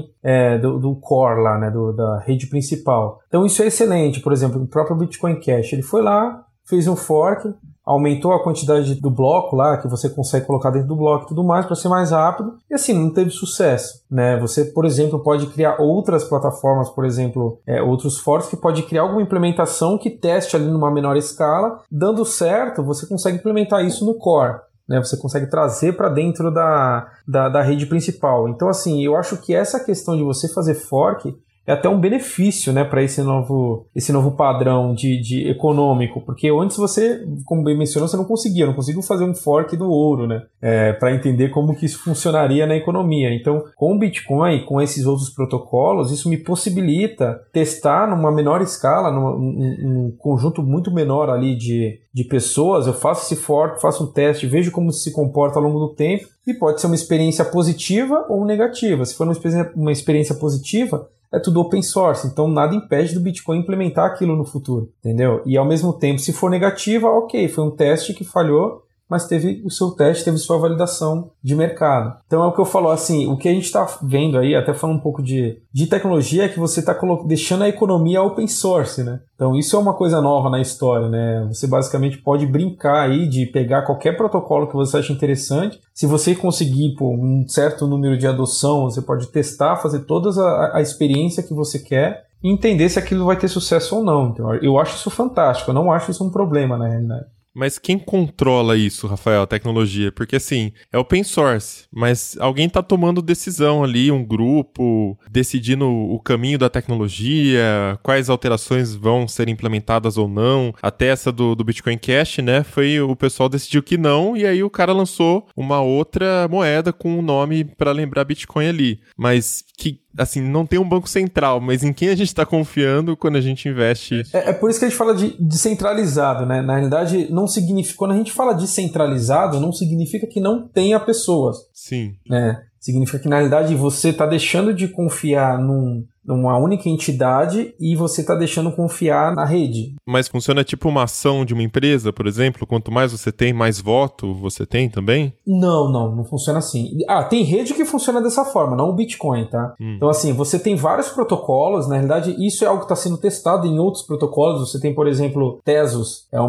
F: do core lá, né, da rede principal. Então isso é excelente, por exemplo, o próprio Bitcoin Cash, ele foi lá, fez um fork, aumentou a quantidade do bloco lá, que você consegue colocar dentro do bloco e tudo mais, para ser mais rápido, e assim, não teve sucesso, né? Você, por exemplo, pode criar outras plataformas, por exemplo, outros forks, que pode criar alguma implementação que teste ali numa menor escala, dando certo, você consegue implementar isso no core, né? Você consegue trazer para dentro da rede principal. Então, assim, eu acho que essa questão de você fazer fork é até um benefício, né, para esse novo padrão de econômico, porque antes você, como bem mencionou, você não conseguiu fazer um fork do ouro, né, para entender como que isso funcionaria na economia. Então, com o Bitcoin, com esses outros protocolos, isso me possibilita testar numa menor escala, num conjunto muito menor ali de pessoas. Eu faço esse fork, faço um teste, vejo como se comporta ao longo do tempo, e pode ser uma experiência positiva ou negativa. Se for uma experiência positiva, é tudo open source, então nada impede do Bitcoin implementar aquilo no futuro, entendeu? E ao mesmo tempo, se for negativa, ok, foi um teste que falhou, mas teve o seu teste, teve sua validação de mercado. Então é o que eu falo, assim, o que a gente está vendo aí, até falando um pouco de tecnologia, é que você está deixando a economia open source, né? Então isso é uma coisa nova na história, né? Você basicamente pode brincar aí de pegar qualquer protocolo que você acha interessante. Se você conseguir um certo número de adoção, você pode testar, fazer toda a experiência que você quer e entender se aquilo vai ter sucesso ou não. Então, eu acho isso fantástico, eu não acho isso um problema na realidade.
A: Mas quem controla isso, Rafael, a tecnologia? Porque, assim, é open source, mas alguém tá tomando decisão ali, um grupo, decidindo o caminho da tecnologia, quais alterações vão ser implementadas ou não. Até essa do Bitcoin Cash, né, foi o pessoal decidiu que não, e aí o cara lançou uma outra moeda com um nome para lembrar Bitcoin ali. Mas que, assim, não tem um banco central, mas em quem a gente está confiando quando a gente investe?
F: É por isso que a gente fala de descentralizado, né? Na realidade, não significa, quando a gente fala descentralizado, não significa que não tenha pessoas.
A: Sim.
F: Né? Significa que, na realidade, você está deixando de confiar numa única entidade e você está deixando confiar na rede.
A: Mas funciona tipo uma ação de uma empresa, por exemplo? Quanto mais você tem, mais voto você tem também?
F: Não funciona assim. Tem rede que funciona dessa forma, não o Bitcoin, tá? Então, assim, você tem vários protocolos, na realidade, isso é algo que está sendo testado em outros protocolos. Você tem, por exemplo, Tezos, é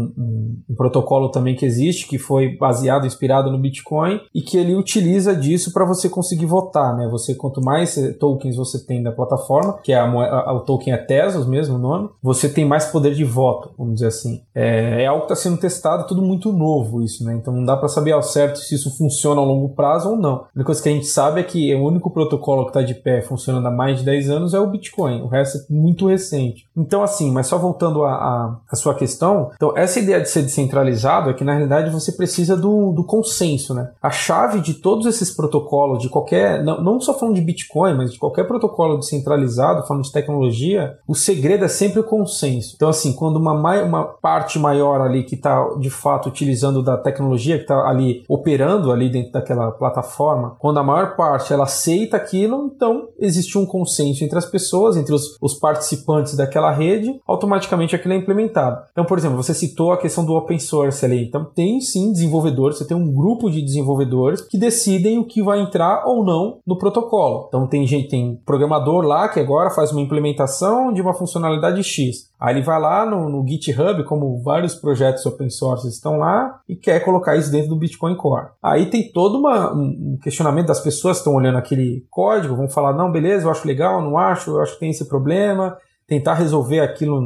F: um protocolo também que existe, que foi baseado, inspirado no Bitcoin, e que ele utiliza disso para você conseguir votar, né? Quanto mais tokens você tem da plataforma, que o token é Tezos mesmo, o nome, você tem mais poder de voto, vamos dizer assim. É algo que está sendo testado, tudo muito novo isso, né? Então não dá para saber ao certo se isso funciona a longo prazo ou não. A única coisa que a gente sabe é que o único protocolo que está de pé funcionando há mais de 10 anos é o Bitcoin, o resto é muito recente. Então, assim, mas só voltando à sua questão, então essa ideia de ser descentralizado é que, na realidade, você precisa do consenso, né? A chave de todos esses protocolos, de qualquer, não só falando de Bitcoin, mas de qualquer protocolo descentralizado, falando de tecnologia, o segredo é sempre o consenso. Então, assim, quando uma parte maior ali que está, de fato, utilizando da tecnologia, que está ali operando ali dentro daquela plataforma, quando a maior parte ela aceita aquilo, então existe um consenso entre as pessoas, entre os participantes daquela rede, automaticamente aquilo é implementado. Então, por exemplo, você citou a questão do open source ali. Então, tem sim desenvolvedores, você tem um grupo de desenvolvedores que decidem o que vai entrar ou não no protocolo. Então tem programador lá que agora faz uma implementação de uma funcionalidade X. Aí ele vai lá no GitHub, como vários projetos open source estão lá, e quer colocar isso dentro do Bitcoin Core. Aí tem todo um questionamento das pessoas que estão olhando aquele código, vão falar, não, beleza, eu acho legal, não acho, eu acho que tem esse problema, tentar resolver aquilo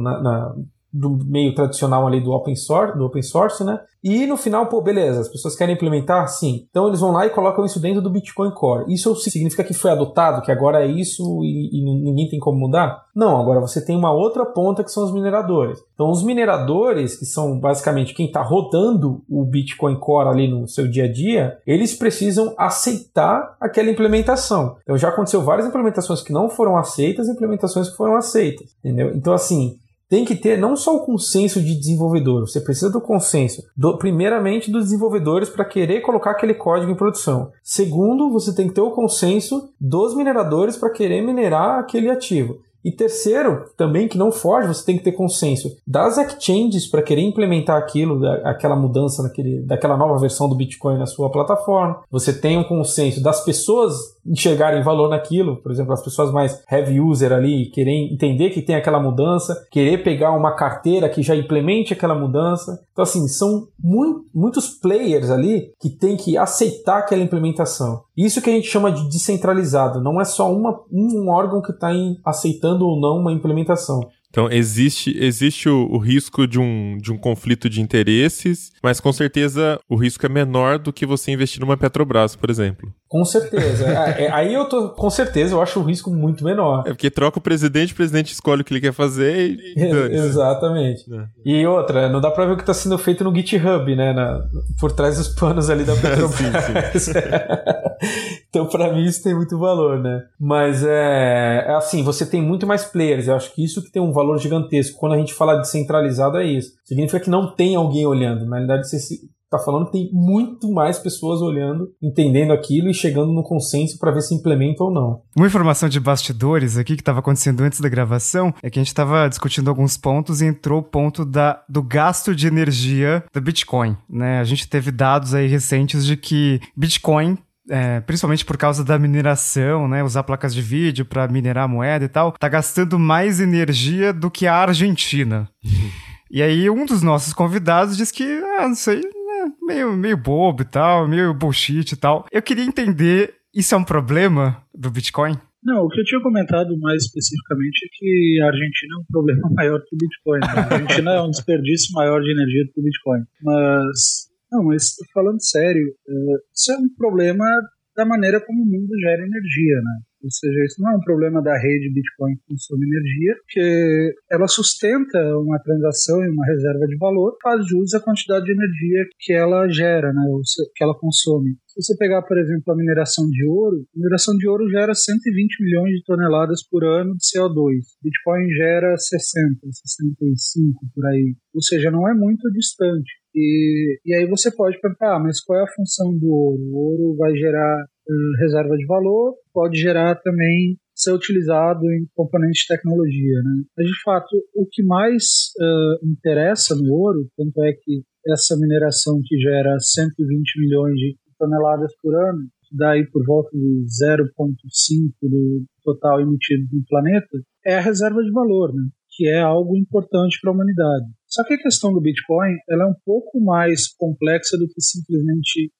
F: do meio tradicional ali do open source, né? E no final, beleza, as pessoas querem implementar? Sim. Então eles vão lá e colocam isso dentro do Bitcoin Core. Isso significa que foi adotado, que agora é isso e ninguém tem como mudar? Não, agora você tem uma outra ponta que são os mineradores. Então os mineradores, que são basicamente quem está rodando o Bitcoin Core ali no seu dia a dia, eles precisam aceitar aquela implementação. Então já aconteceu várias implementações que não foram aceitas e implementações que foram aceitas, entendeu? Então assim, tem que ter não só o consenso de desenvolvedor, você precisa do consenso, primeiramente dos desenvolvedores para querer colocar aquele código em produção. Segundo, você tem que ter o consenso dos mineradores para querer minerar aquele ativo. E terceiro, também que não foge, você tem que ter consenso das exchanges para querer implementar aquilo, aquela mudança daquela nova versão do Bitcoin na sua plataforma. Você tem um consenso das pessoas enxergarem valor naquilo, por exemplo, as pessoas mais heavy user ali, querem entender que tem aquela mudança, querer pegar uma carteira que já implemente aquela mudança. Então, assim, são muitos players ali que tem que aceitar aquela implementação. Isso que a gente chama de descentralizado, não é só um órgão que está aceitando ou não uma implementação.
A: Então, existe o risco de um conflito de interesses, mas com certeza o risco é menor do que você investir numa Petrobras, por exemplo.
F: Com certeza. Aí com certeza eu acho o risco muito menor.
A: É porque troca o presidente escolhe o que ele quer fazer e
F: exatamente. E outra, não dá pra ver o que está sendo feito no GitHub, né? Por trás dos panos ali da Petrobras. sim. Então, pra mim, isso tem muito valor, né? Mas assim, você tem muito mais players. Eu acho que isso que tem um valor gigantesco. Quando a gente fala de centralizado, é isso. Significa que não tem alguém olhando. Na realidade, você está falando que tem muito mais pessoas olhando, entendendo aquilo e chegando no consenso para ver se implementa ou não.
B: Uma informação de bastidores aqui que estava acontecendo antes da gravação é que a gente estava discutindo alguns pontos e entrou o ponto do gasto de energia do Bitcoin, né? A gente teve dados aí recentes de que Bitcoin, principalmente por causa da mineração, né, usar placas de vídeo para minerar a moeda e tal, tá gastando mais energia do que a Argentina. E aí um dos nossos convidados disse que isso aí meio bobo e tal, meio bullshit e tal. Eu queria entender, isso é um problema do Bitcoin?
E: Não, o que eu tinha comentado mais especificamente é que a Argentina é um problema maior que o Bitcoin. Né? A Argentina é um desperdício maior de energia do que o Bitcoin. Mas falando sério, isso é um problema da maneira como o mundo gera energia, né? Ou seja, isso não é um problema da rede Bitcoin que consome energia, porque ela sustenta uma transação e uma reserva de valor, faz jus à quantidade de energia que ela gera, né? Ou que ela consome. Se você pegar, por exemplo, a mineração de ouro gera 120 milhões de toneladas por ano de CO2. Bitcoin gera 60, 65 por aí. Ou seja, não é muito distante. E aí você pode perguntar, mas qual é a função do ouro? O ouro vai gerar reserva de valor, pode gerar também, ser utilizado em componentes de tecnologia, né? Mas, de fato, o que mais interessa no ouro, tanto é que essa mineração que gera 120 milhões de toneladas por ano, dá aí por volta de 0,5% do total emitido no planeta, é a reserva de valor, né? Que é algo importante para a humanidade. Só que a questão do Bitcoin ela é um pouco mais complexa do que simplesmente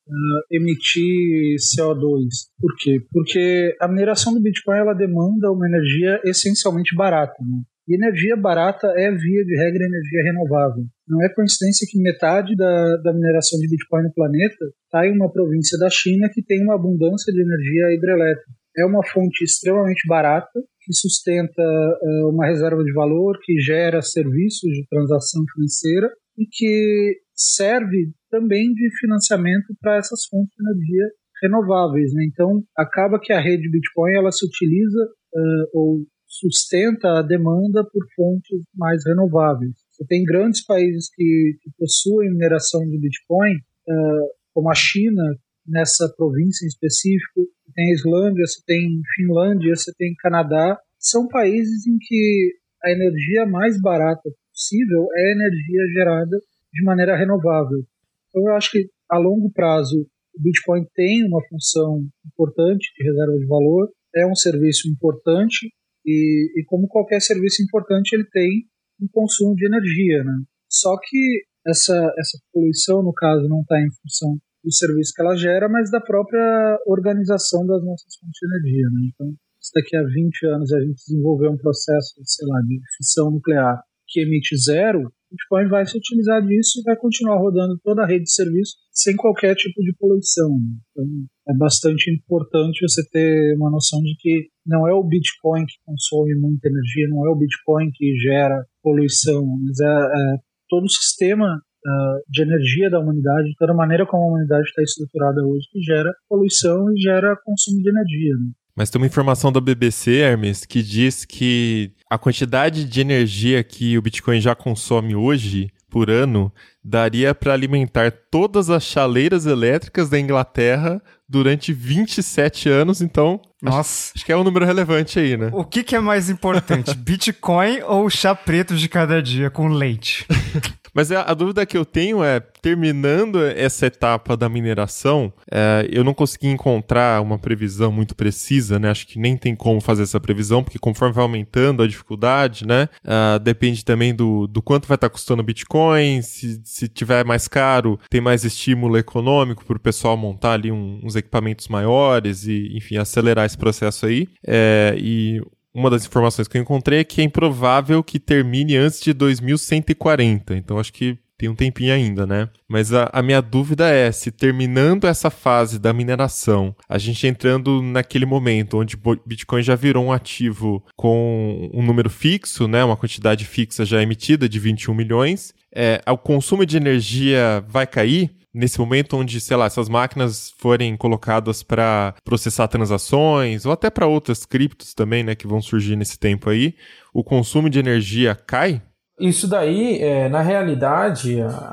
E: emitir CO2. Por quê? Porque a mineração do Bitcoin ela demanda uma energia essencialmente barata, né? E energia barata é, via de regra, energia renovável. Não é coincidência que metade da mineração de Bitcoin no planeta está em uma província da China que tem uma abundância de energia hidrelétrica. É uma fonte extremamente barata, que sustenta uma reserva de valor, que gera serviços de transação financeira e que serve também de financiamento para essas fontes de energia renováveis, né? Então, acaba que a rede Bitcoin ela se utiliza ou sustenta a demanda por fontes mais renováveis. Você tem grandes países que possuem mineração de Bitcoin, como a China, nessa província em específico, tem a Islândia, você tem Finlândia, você tem Canadá. São países em que a energia mais barata possível é a energia gerada de maneira renovável. Então eu acho que a longo prazo O Bitcoin tem uma função importante de reserva de valor, é um serviço importante e como qualquer serviço importante, ele tem um consumo de energia, né? Só que essa poluição, no caso, não está em função do serviço que ela gera, mas da própria organização das nossas fontes de energia, né? Então, se daqui a 20 anos a gente desenvolver um processo, sei lá, de fissão nuclear que emite zero, o Bitcoin vai se utilizar disso e vai continuar rodando toda a rede de serviço sem qualquer tipo de poluição, né? Então, é bastante importante você ter uma noção de que não é o Bitcoin que consome muita energia, não é o Bitcoin que gera poluição, mas é todo o sistema de energia da humanidade, toda a maneira como a humanidade está estruturada hoje, que gera poluição e gera consumo de energia, né?
A: Mas tem uma informação da BBC, Hermes, que diz que a quantidade de energia que o Bitcoin já consome hoje, por ano, daria para alimentar todas as chaleiras elétricas da Inglaterra durante 27 anos, então
B: Nossa.
A: Acho que é um número relevante aí, né?
B: O que é mais importante, Bitcoin ou chá preto de cada dia com leite?
A: Mas a dúvida que eu tenho é, terminando essa etapa da mineração, eu não consegui encontrar uma previsão muito precisa, né? Acho que nem tem como fazer essa previsão, porque conforme vai aumentando a dificuldade, né? Depende também do quanto vai estar custando o Bitcoin, se tiver mais caro, tem mais estímulo econômico para o pessoal montar ali uns equipamentos maiores e, enfim, acelerar esse processo aí. E uma das informações que eu encontrei é que é improvável que termine antes de 2140, então acho que tem um tempinho ainda, né? Mas a minha dúvida é se terminando essa fase da mineração, a gente entrando naquele momento onde o Bitcoin já virou um ativo com um número fixo, né? Uma quantidade fixa já emitida de 21 milhões, o consumo de energia vai cair? Nesse momento onde, sei lá, essas máquinas forem colocadas para processar transações ou até para outras criptos também, né, que vão surgir nesse tempo aí, o consumo de energia cai?
F: Isso daí, na realidade,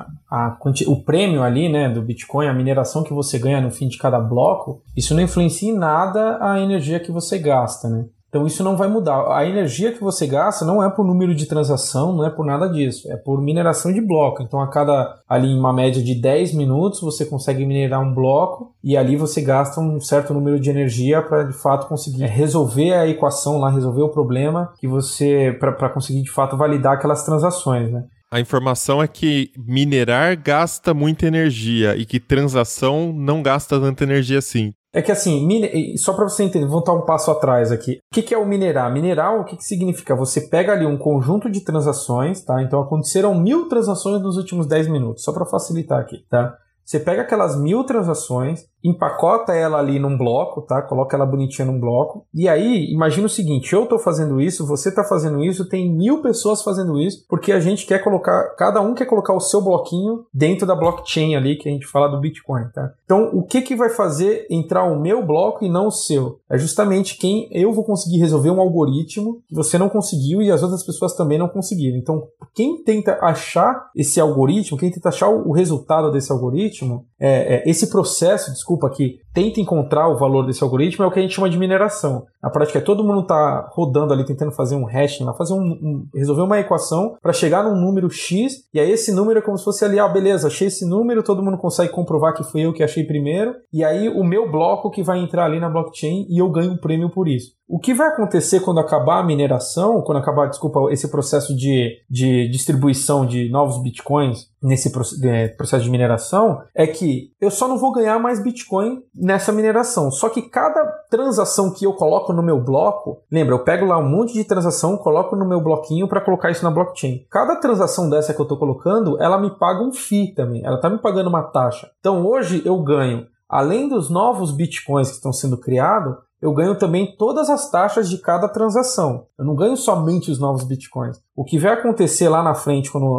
F: o prêmio ali, né, do Bitcoin, a mineração que você ganha no fim de cada bloco, isso não influencia em nada a energia que você gasta, né? Então isso não vai mudar. A energia que você gasta não é por número de transação, não é por nada disso. É por mineração de bloco. Então a cada, ali em uma média de 10 minutos, você consegue minerar um bloco e ali você gasta um certo número de energia para de fato conseguir resolver a equação lá, resolver o problema que você, para conseguir de fato validar aquelas transações, né?
A: A informação é que minerar gasta muita energia e que transação não gasta tanta energia assim.
F: É que assim, só para você entender, vou voltar um passo atrás aqui. O que é o minerar? Minerar, o que significa? Você pega ali um conjunto de transações, tá? Então aconteceram 1000 transações nos últimos 10 minutos, só para facilitar aqui, tá? Você pega aquelas 1000 transações, empacota ela ali num bloco, tá? Coloca ela bonitinha num bloco. E aí, imagina o seguinte, eu tô fazendo isso, você tá fazendo isso, tem 1000 pessoas fazendo isso, porque a gente quer colocar, cada um quer colocar o seu bloquinho dentro da blockchain ali, que a gente fala do Bitcoin, tá? Então, o que vai fazer entrar o meu bloco e não o seu? É justamente eu vou conseguir resolver um algoritmo que você não conseguiu e as outras pessoas também não conseguiram. Então, quem tenta achar esse algoritmo, quem tenta achar o resultado desse algoritmo, esse processo, que tenta encontrar o valor desse algoritmo é o que a gente chama de mineração. Na prática, todo mundo está rodando ali, tentando fazer um hashing, resolver uma equação para chegar num número X, e aí esse número é como se fosse ali, beleza, achei esse número, todo mundo consegue comprovar que fui eu que achei primeiro, e aí o meu bloco que vai entrar ali na blockchain e eu ganho um prêmio por isso. O que vai acontecer quando acabar a mineração, esse processo de distribuição de novos bitcoins nesse processo de mineração, é que eu só não vou ganhar mais bitcoin nessa mineração. Só que cada transação que eu coloco no meu bloco, lembra, eu pego lá um monte de transação, coloco no meu bloquinho para colocar isso na blockchain. Cada transação dessa que eu estou colocando, ela me paga um fee também, ela está me pagando uma taxa. Então hoje eu ganho, além dos novos bitcoins que estão sendo criados, eu ganho também todas as taxas de cada transação. Eu não ganho somente os novos bitcoins. O que vai acontecer lá na frente, quando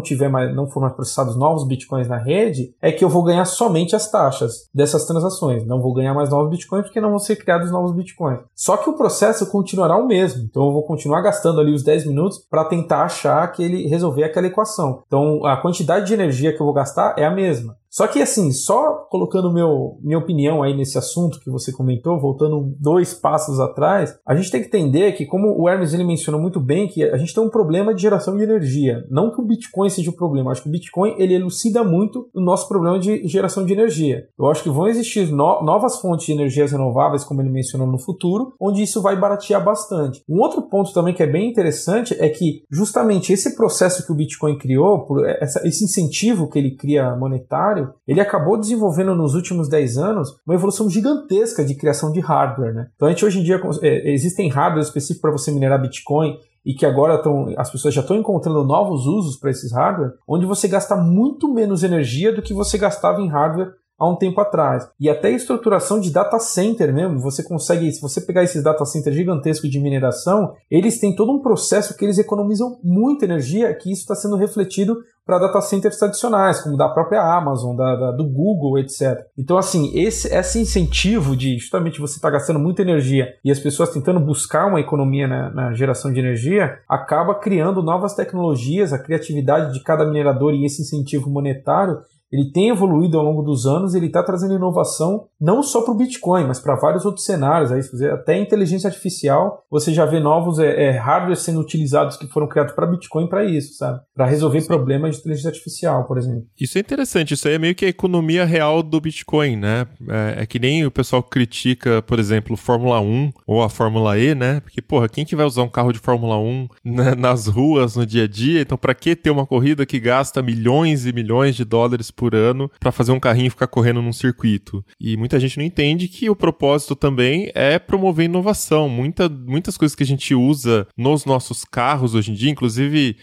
F: não for mais processados novos bitcoins na rede, é que eu vou ganhar somente as taxas dessas transações. Não vou ganhar mais novos bitcoins porque não vão ser criados novos bitcoins. Só que o processo continuará o mesmo. Então eu vou continuar gastando ali os 10 minutos para tentar resolver aquela equação. Então a quantidade de energia que eu vou gastar é a mesma. Só que assim, só colocando minha opinião aí nesse assunto que você comentou, voltando 2 passos atrás, a gente tem que entender que, como o Hermes ele mencionou muito bem, que a gente tem um problema de geração de energia. Não que o Bitcoin seja o problema, acho que o Bitcoin ele elucida muito o nosso problema de geração de energia. Eu acho que vão existir novas fontes de energias renováveis, como ele mencionou, no futuro, onde isso vai baratear bastante. Um outro ponto também que é bem interessante é que justamente esse processo que o Bitcoin criou, esse incentivo que ele cria monetário, ele acabou desenvolvendo nos últimos 10 anos uma evolução gigantesca de criação de hardware, né? Então a gente hoje em dia existem hardware específicos para você minerar Bitcoin e que agora as pessoas já estão encontrando novos usos para esses hardware, onde você gasta muito menos energia do que você gastava em hardware há um tempo atrás. E até a estruturação de data center mesmo, você consegue, se você pegar esses data centers gigantescos de mineração, eles têm todo um processo que eles economizam muita energia, que isso está sendo refletido para data centers tradicionais, como da própria Amazon, do Google, etc. Então, assim, esse incentivo de justamente você estar gastando muita energia e as pessoas tentando buscar uma economia na geração de energia, acaba criando novas tecnologias, a criatividade de cada minerador e esse incentivo monetário, ele tem evoluído ao longo dos anos, ele está trazendo inovação não só para o Bitcoin, mas para vários outros cenários. Aí, até inteligência artificial, você já vê novos hardware sendo utilizados que foram criados para Bitcoin para isso, sabe? Para resolver problemas de inteligência artificial, por exemplo.
A: Isso é interessante, isso aí é meio que a economia real do Bitcoin, né? É que nem o pessoal critica, por exemplo, Fórmula 1 ou a Fórmula E, né? Porque, porra, quem que vai usar um carro de Fórmula 1 nas ruas, no dia a dia? Então, para que ter uma corrida que gasta milhões e milhões de dólares por ano para fazer um carrinho ficar correndo num circuito? E muita gente não entende que o propósito também é promover inovação. Muitas coisas que a gente usa nos nossos carros hoje em dia, inclusive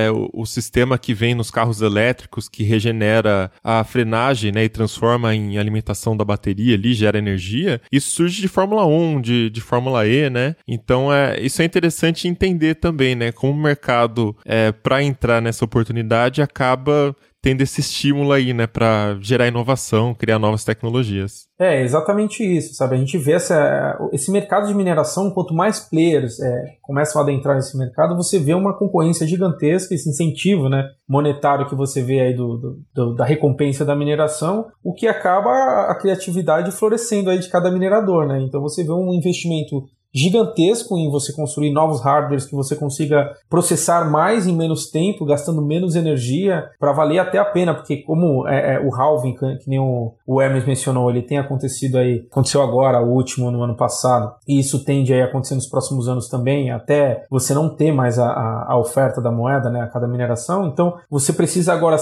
A: o sistema que vem nos carros elétricos que regenera a frenagem, né, e transforma em alimentação da bateria ali, gera energia, isso surge de Fórmula 1, de Fórmula E, né? Então isso é interessante entender também, né, como o mercado para entrar nessa oportunidade acaba tendo esse estímulo aí, né, para gerar inovação, criar novas tecnologias.
F: É exatamente isso, sabe? A gente vê esse mercado de mineração, quanto mais players começam a adentrar nesse mercado, você vê uma concorrência gigantesca, esse incentivo, né, monetário que você vê aí da recompensa da mineração, o que acaba a criatividade florescendo aí de cada minerador, né? Então você vê um investimento gigantesco em você construir novos hardwares que você consiga processar mais em menos tempo, gastando menos energia, para valer até a pena, porque como o halving, que nem o Hermes mencionou, ele tem aconteceu agora, o último no ano passado, e isso tende a acontecer nos próximos anos também, até você não ter mais a oferta da moeda, né, a cada mineração. Então você precisa agora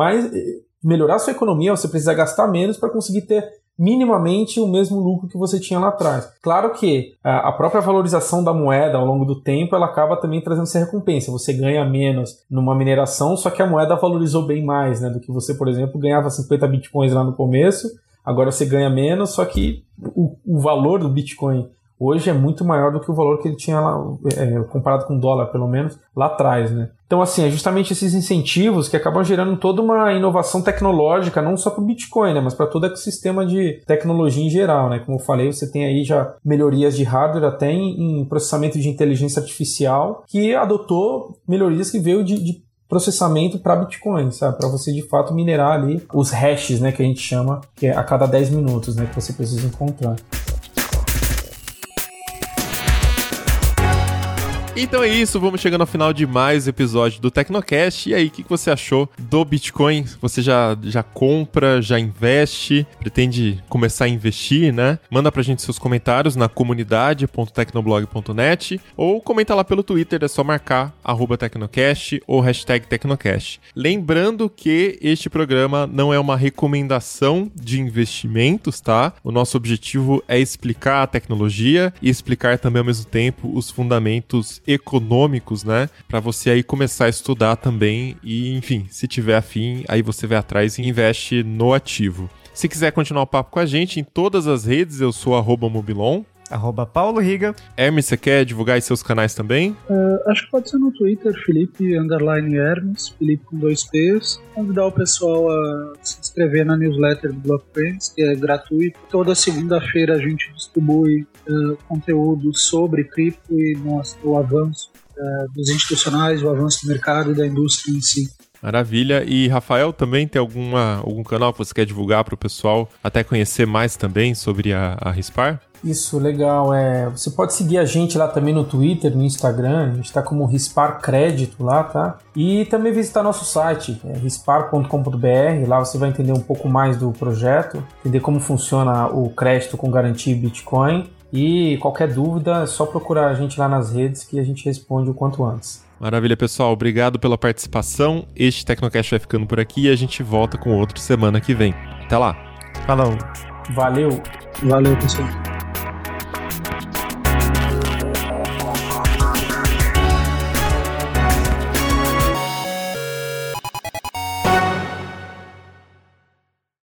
F: melhorar sua economia, você precisa gastar menos para conseguir ter minimamente o mesmo lucro que você tinha lá atrás. Claro que a própria valorização da moeda ao longo do tempo, ela acaba também trazendo essa recompensa. Você ganha menos numa mineração, só que a moeda valorizou bem mais, né, do que você, por exemplo, ganhava 50 bitcoins lá no começo, agora você ganha menos, só que o valor do Bitcoin hoje é muito maior do que o valor que ele tinha lá, comparado com o dólar, pelo menos, lá atrás, né? Então, assim, é justamente esses incentivos que acabam gerando toda uma inovação tecnológica, não só para o Bitcoin, né, mas para todo o ecossistema de tecnologia em geral, né? Como eu falei, você tem aí já melhorias de hardware até em processamento de inteligência artificial, que adotou melhorias que veio de processamento para Bitcoin, sabe? Para você, de fato, minerar ali os hashes, né, que a gente chama, que é a cada 10 minutos, né, que você precisa encontrar.
A: Então é isso, vamos chegando ao final de mais um episódio do Tecnocast. E aí, o que você achou do Bitcoin? Você já compra, já investe, pretende começar a investir, né? Manda pra gente seus comentários na comunidade.tecnoblog.net ou comenta lá pelo Twitter, é só marcar @Tecnocast ou #Tecnocast. Lembrando que este programa não é uma recomendação de investimentos, tá? O nosso objetivo é explicar a tecnologia e explicar também ao mesmo tempo os fundamentos econômicos, né? Pra você aí começar a estudar também e, enfim, se tiver afim, aí você vai atrás e investe no ativo. Se quiser continuar o papo com a gente, em todas as redes, eu sou @Mobilon.
B: @Paulo Riga.
A: Hermes, você quer divulgar aí seus canais também?
E: Acho que pode ser no Twitter, Felipe_Hermes, Felipe com 2 P's. Convidar o pessoal a se inscrever na newsletter do Blockchains, que é gratuito. Toda segunda-feira a gente distribui conteúdo sobre cripto e mostra o avanço dos institucionais, o avanço do mercado e da indústria em si.
A: Maravilha. E, Rafael, também tem algum canal que você quer divulgar para o pessoal até conhecer mais também sobre a Rispar?
F: Isso, legal. Você pode seguir a gente lá também no Twitter, no Instagram. A gente está como Rispar Crédito lá, tá? E também visitar nosso site, rispar.com.br. Lá você vai entender um pouco mais do projeto, entender como funciona o crédito com garantia Bitcoin. E qualquer dúvida, é só procurar a gente lá nas redes que a gente responde o quanto antes.
A: Maravilha, pessoal. Obrigado pela participação. Este Tecnocast vai ficando por aqui e a gente volta com outro semana que vem. Até lá.
B: Falou.
F: Valeu.
E: Valeu, pessoal.